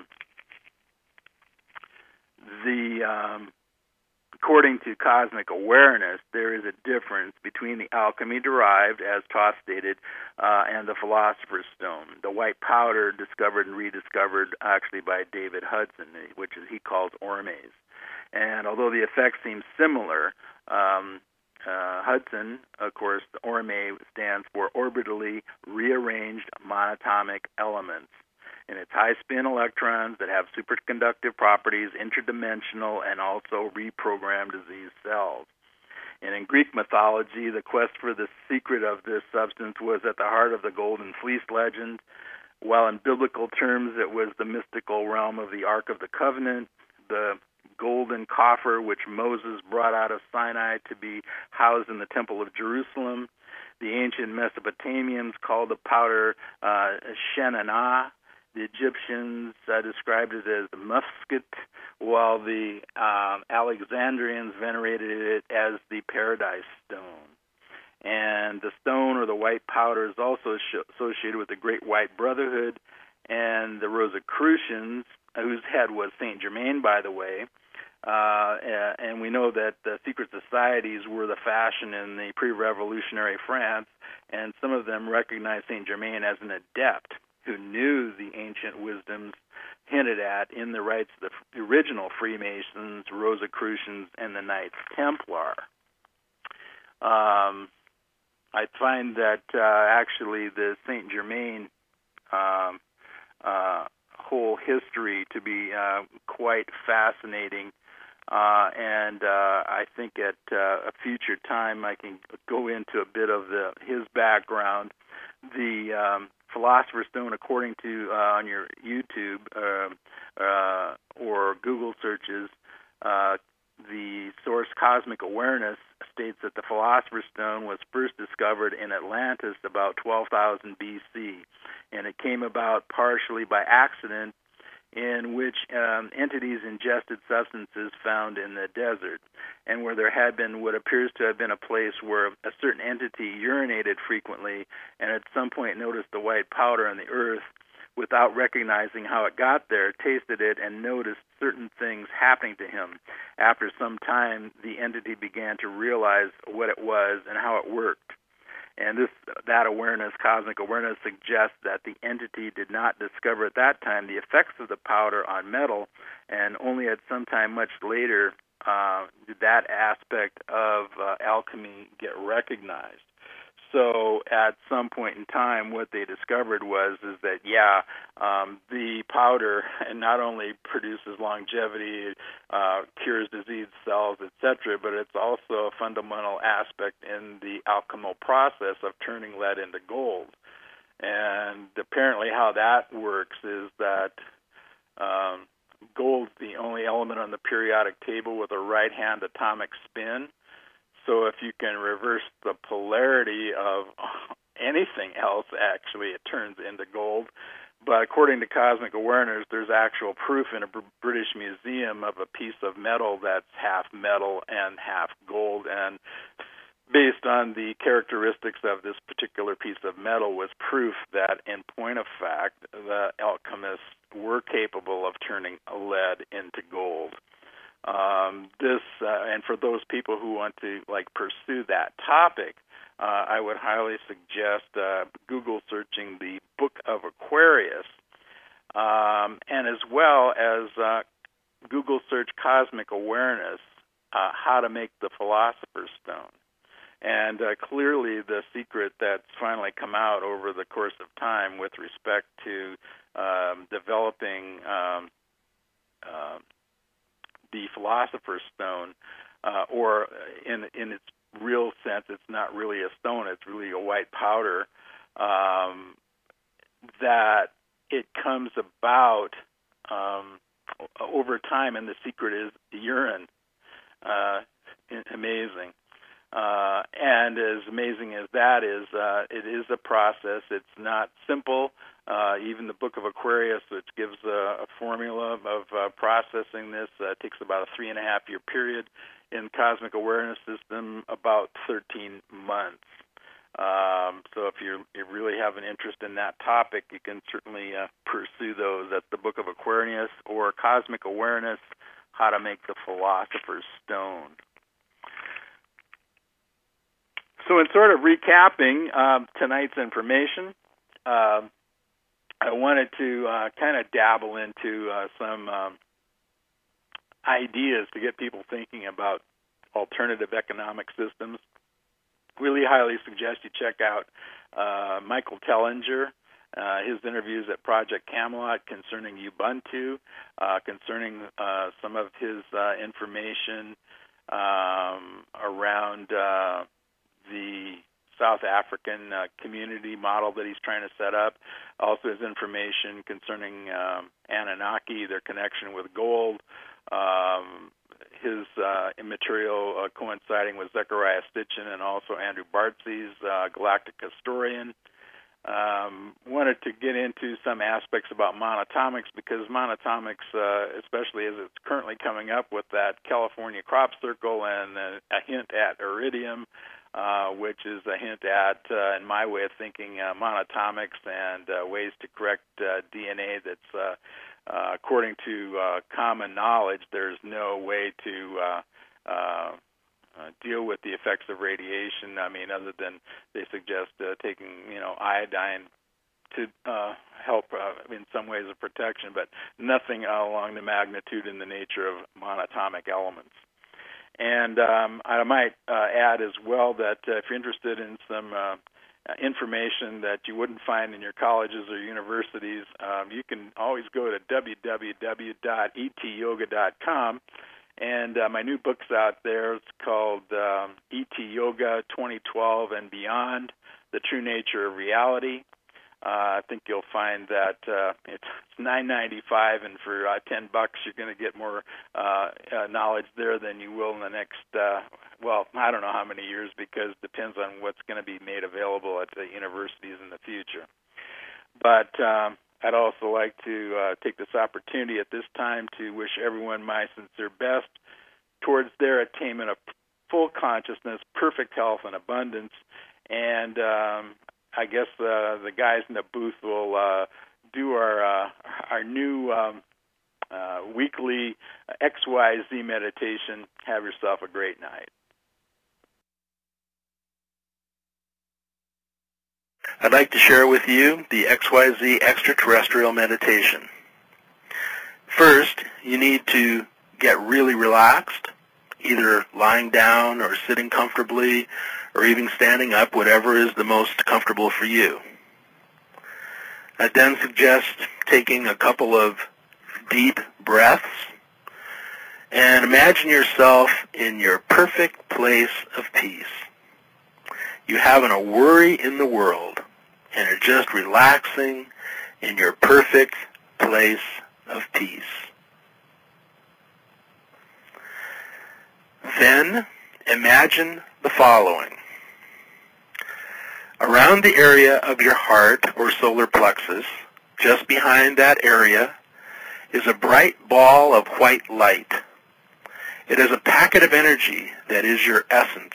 according to cosmic awareness, there is a difference between the alchemy-derived, as Thoth stated, and the philosopher's stone, the white powder discovered and rediscovered actually by David Hudson, which he calls ormes. And although the effects seem similar, Hudson, of course, the ORME stands for Orbitally Rearranged Monatomic Elements. And it's high-spin electrons that have superconductive properties, interdimensional, and also reprogrammed disease cells. And in Greek mythology, the quest for the secret of this substance was at the heart of the Golden Fleece legend, while in biblical terms it was the mystical realm of the Ark of the Covenant, the golden coffer which Moses brought out of Sinai to be housed in the Temple of Jerusalem. The ancient Mesopotamians called the powder Shenanah. The Egyptians described it as the musket, while the Alexandrians venerated it as the paradise stone. And the stone, or the white powder, is also associated with the Great White Brotherhood and the Rosicrucians, whose head was Saint Germain, by the way. And we know that the secret societies were the fashion in the pre-revolutionary France, and some of them recognized Saint Germain as an adept who knew the ancient wisdoms hinted at in the rites of the original Freemasons, Rosicrucians, and the Knights Templar. I find that actually the Saint Germain whole history to be quite fascinating, and I think at a future time I can go into a bit of his background. The Philosopher's Stone, according to on your YouTube or Google searches, the source Cosmic Awareness states that the Philosopher's Stone was first discovered in Atlantis about 12,000 BC, and it came about partially by accident, in which entities ingested substances found in the desert, and where there had been what appears to have been a place where a certain entity urinated frequently, and at some point noticed the white powder on the earth without recognizing how it got there, tasted it, and noticed certain things happening to him. After some time, the entity began to realize what it was and how it worked. And that awareness, cosmic awareness, suggests that the entity did not discover at that time the effects of the powder on metal, and only at some time much later did that aspect of alchemy get recognized. So at some point in time, what they discovered is that, the powder not only produces longevity, cures disease cells, etc., but it's also a fundamental aspect in the alchemical process of turning lead into gold. And apparently how that works is that gold's the only element on the periodic table with a right-hand atomic spin. So if you can reverse the polarity of anything else, actually, it turns into gold. But according to Cosmic Awareness, there's actual proof in a British museum of a piece of metal that's half metal and half gold. And based on the characteristics of this particular piece of metal was proof that, in point of fact, the alchemists were capable of turning lead into gold. And for those people who want to pursue that topic, I would highly suggest Google searching the Book of Aquarius, and as well as Google search Cosmic Awareness, how to make the Philosopher's Stone. And clearly the secret that's finally come out over the course of time with respect to developing the Philosopher's Stone, or in its real sense, it's not really a stone, it's really a white powder, that it comes about over time, and the secret is urine. Amazing. And as amazing as that is, it is a process. It's not simple. Even the Book of Aquarius, which gives a formula of processing this, takes about a 3.5-year period. In Cosmic Awareness System, about 13 months. So if you really have an interest in that topic, you can certainly pursue those at the Book of Aquarius or Cosmic Awareness, How to Make the Philosopher's Stone. So in sort of recapping tonight's information, I wanted to kind of dabble into some ideas to get people thinking about alternative economic systems really highly suggest you check out Michael Tellinger, his interviews at Project Camelot concerning Ubuntu, concerning some of his information around the South African community model that he's trying to set up. Also his information concerning Anunnaki, their connection with gold, his material coinciding with Zecharia Sitchin and also Andrew Bartzi's Galactic Historian. Wanted to get into some aspects about monatomics, because monatomics, especially as it's currently coming up with that California crop circle and a hint at iridium, which is a hint at, in my way of thinking, monatomics and ways to correct DNA that's, according to common knowledge, there's no way to deal with the effects of radiation. I mean, other than they suggest taking, iodine to help in some ways of protection, but nothing along the magnitude and the nature of monatomic elements. And I might add as well that if you're interested in some information that you wouldn't find in your colleges or universities, you can always go to www.etyoga.com. And my new book's out there. It's called ET Yoga 2012 and Beyond, The True Nature of Reality. I think you'll find that it's $9.95, and for $10 you're going to get more knowledge there than you will in the next, I don't know how many years, because it depends on what's going to be made available at the universities in the future. But I'd also like to take this opportunity at this time to wish everyone my sincere best towards their attainment of full consciousness, perfect health, and abundance. And I guess the guys in the booth will do our new weekly XYZ meditation. Have yourself a great night. I'd like to share with you the XYZ extraterrestrial meditation. First, you need to get really relaxed, either lying down or sitting comfortably or even standing up, whatever is the most comfortable for you. I then suggest taking a couple of deep breaths and imagine yourself in your perfect place of peace. You haven't a worry in the world, and are just relaxing in your perfect place of peace. Then imagine the following. Around the area of your heart or solar plexus, just behind that area, is a bright ball of white light. It is a packet of energy that is your essence.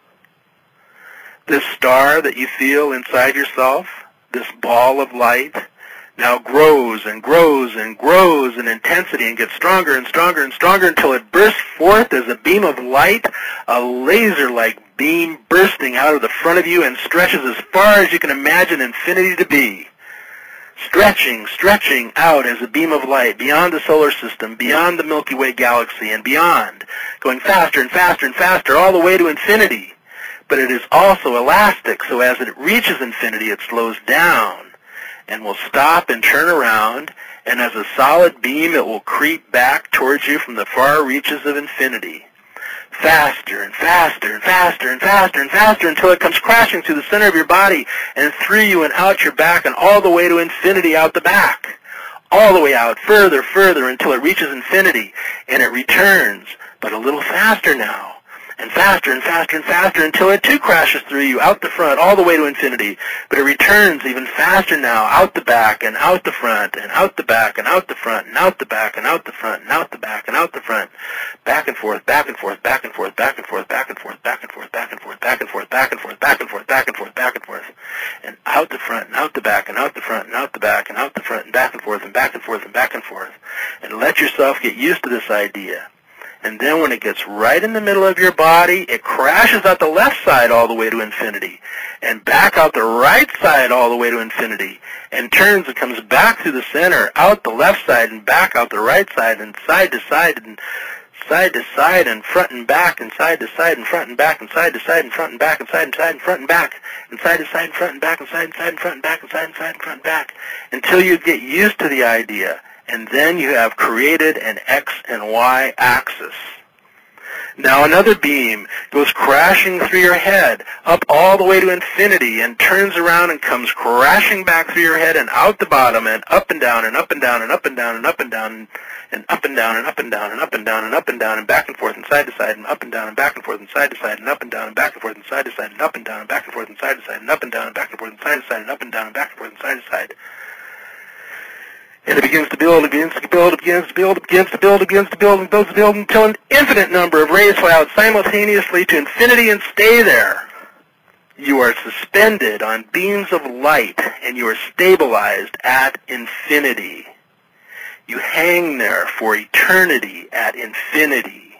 This star that you feel inside yourself, this ball of light, now grows and grows and grows in intensity and gets stronger and stronger and stronger until it bursts forth as a beam of light, a laser-like beam bursting out of the front of you and stretches as far as you can imagine infinity to be. Stretching out as a beam of light beyond the solar system, beyond the Milky Way galaxy, and beyond, going faster and faster and faster all the way to infinity. But it is also elastic, so as it reaches infinity, it slows down and will stop and turn around, and as a solid beam, it will creep back towards you from the far reaches of infinity. Faster and faster and faster and faster and faster until it comes crashing through the center of your body and through you and out your back and all the way to infinity out the back. All the way out, further until it reaches infinity, and it returns, but a little faster now. And faster and faster and faster until it too crashes through you, out the front, all the way to infinity. But it returns even faster now, out the back and out the front, and out the back and out the front, and out the back and out the front, and out the back and out the front. Back and forth, back and forth, back and forth, back and forth, back and forth, back and forth, back and forth, back and forth, back and forth, back and forth, back and forth, back and forth. And out the front, and out the back, and out the front, and out the back, and out the front, and back and forth, and back and forth, and back and forth. And let yourself get used to this idea. And then when it gets right in the middle of your body, it crashes out the left side all the way to infinity, and back out the right side all the way to infinity, and turns and comes back through the center, out the left side, and back out the right side, and side to side, and side to side and front and back and side to side and front and back and side to side and front and back and side to side and front and back and side to side and front and back and side to side and front and back and side to side and front and back until you get used to the idea, and then you have created an X and Y axis. Now another beam goes crashing through your head up all the way to infinity and turns around and comes crashing back through your head and out the bottom and up and down and up and down and up and down and up and down and up and down and up and down and up and down and up and down and back and forth and side to side and up and down and back and forth and side to side and up and down and back and forth and side to side and up and down and back and forth and side to side and up and down and back and forth and side to side and up and down and back and forth and side to side. And it begins to build, it begins to build, it begins to build, it begins to build, it begins to build, and builds to build until an infinite number of rays fly out simultaneously to infinity and stay there. You are suspended on beams of light, and you are stabilized at infinity. You hang there for eternity at infinity.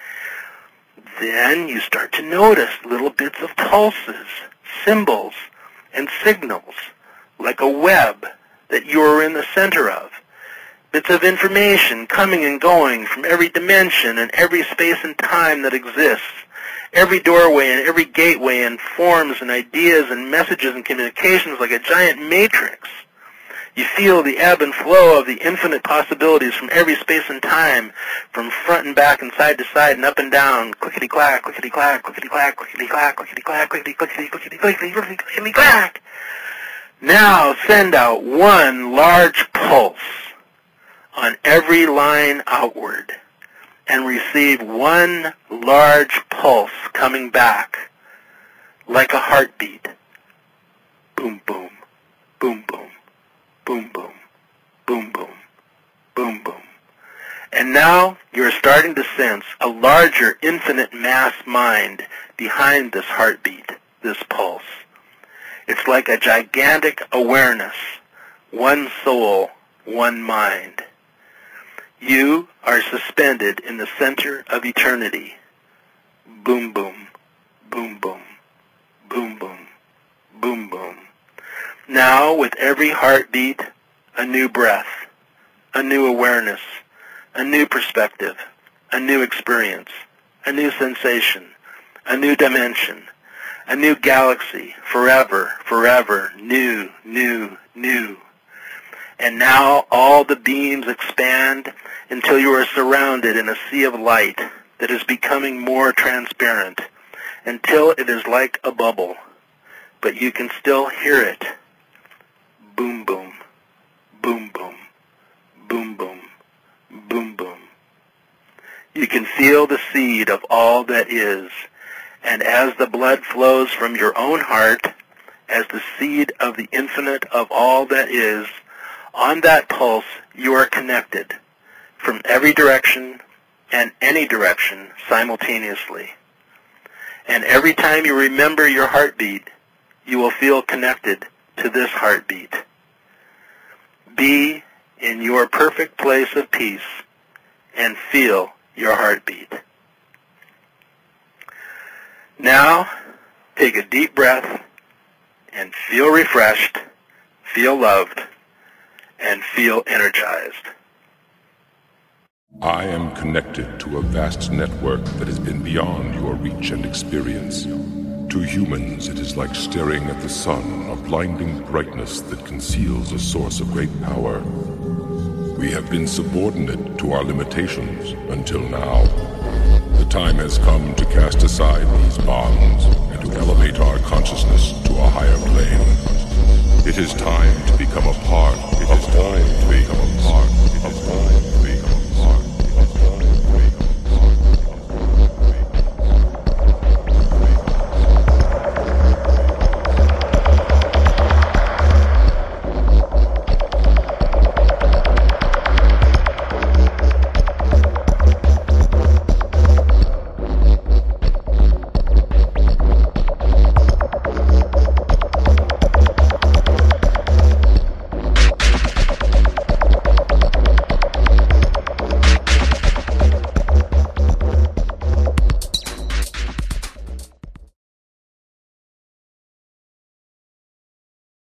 Then you start to notice little bits of pulses, symbols, and signals, like a web that you are in the center of. Bits of information coming and going from every dimension and every space and time that exists. Every doorway and every gateway and forms and ideas and messages and communications like a giant matrix. You feel the ebb and flow of the infinite possibilities from every space and time, from front and back and side to side and up and down, clickety-clack, clickety-clack, clickety-clack, clickety-clack, clickety-clack, clickety-clickety, clickety-clickety, clickety-clack. Now send out one large pulse on every line outward and receive one large pulse coming back like a heartbeat. Boom, boom, boom, boom, boom, boom, boom, boom, boom, boom. And now you're starting to sense a larger infinite mass mind behind this heartbeat, this pulse. It's like a gigantic awareness, one soul, one mind. You are suspended in the center of eternity. Boom, boom, boom, boom, boom, boom, boom, boom. Now, with every heartbeat, a new breath, a new awareness, a new perspective, a new experience, a new sensation, a new dimension, a new galaxy, forever, forever, new, new, new. And now all the beams expand until you are surrounded in a sea of light that is becoming more transparent, until it is like a bubble, but you can still hear it. Boom, boom, boom, boom, boom, boom, boom, boom. You can feel the seed of all that is, and as the blood flows from your own heart, as the seed of the infinite of all that is, on that pulse you are connected from every direction and any direction simultaneously. And every time you remember your heartbeat, you will feel connected to this heartbeat. Be in your perfect place of peace and feel your heartbeat. Now, take a deep breath and feel refreshed, feel loved, and feel energized. I am connected to a vast network that has been beyond your reach and experience. To humans, it is like staring at the sun, a blinding brightness that conceals a source of great power. We have been subordinate to our limitations until now. The time has come to cast aside these bonds and to elevate our consciousness to a higher plane. It is time to become a part of all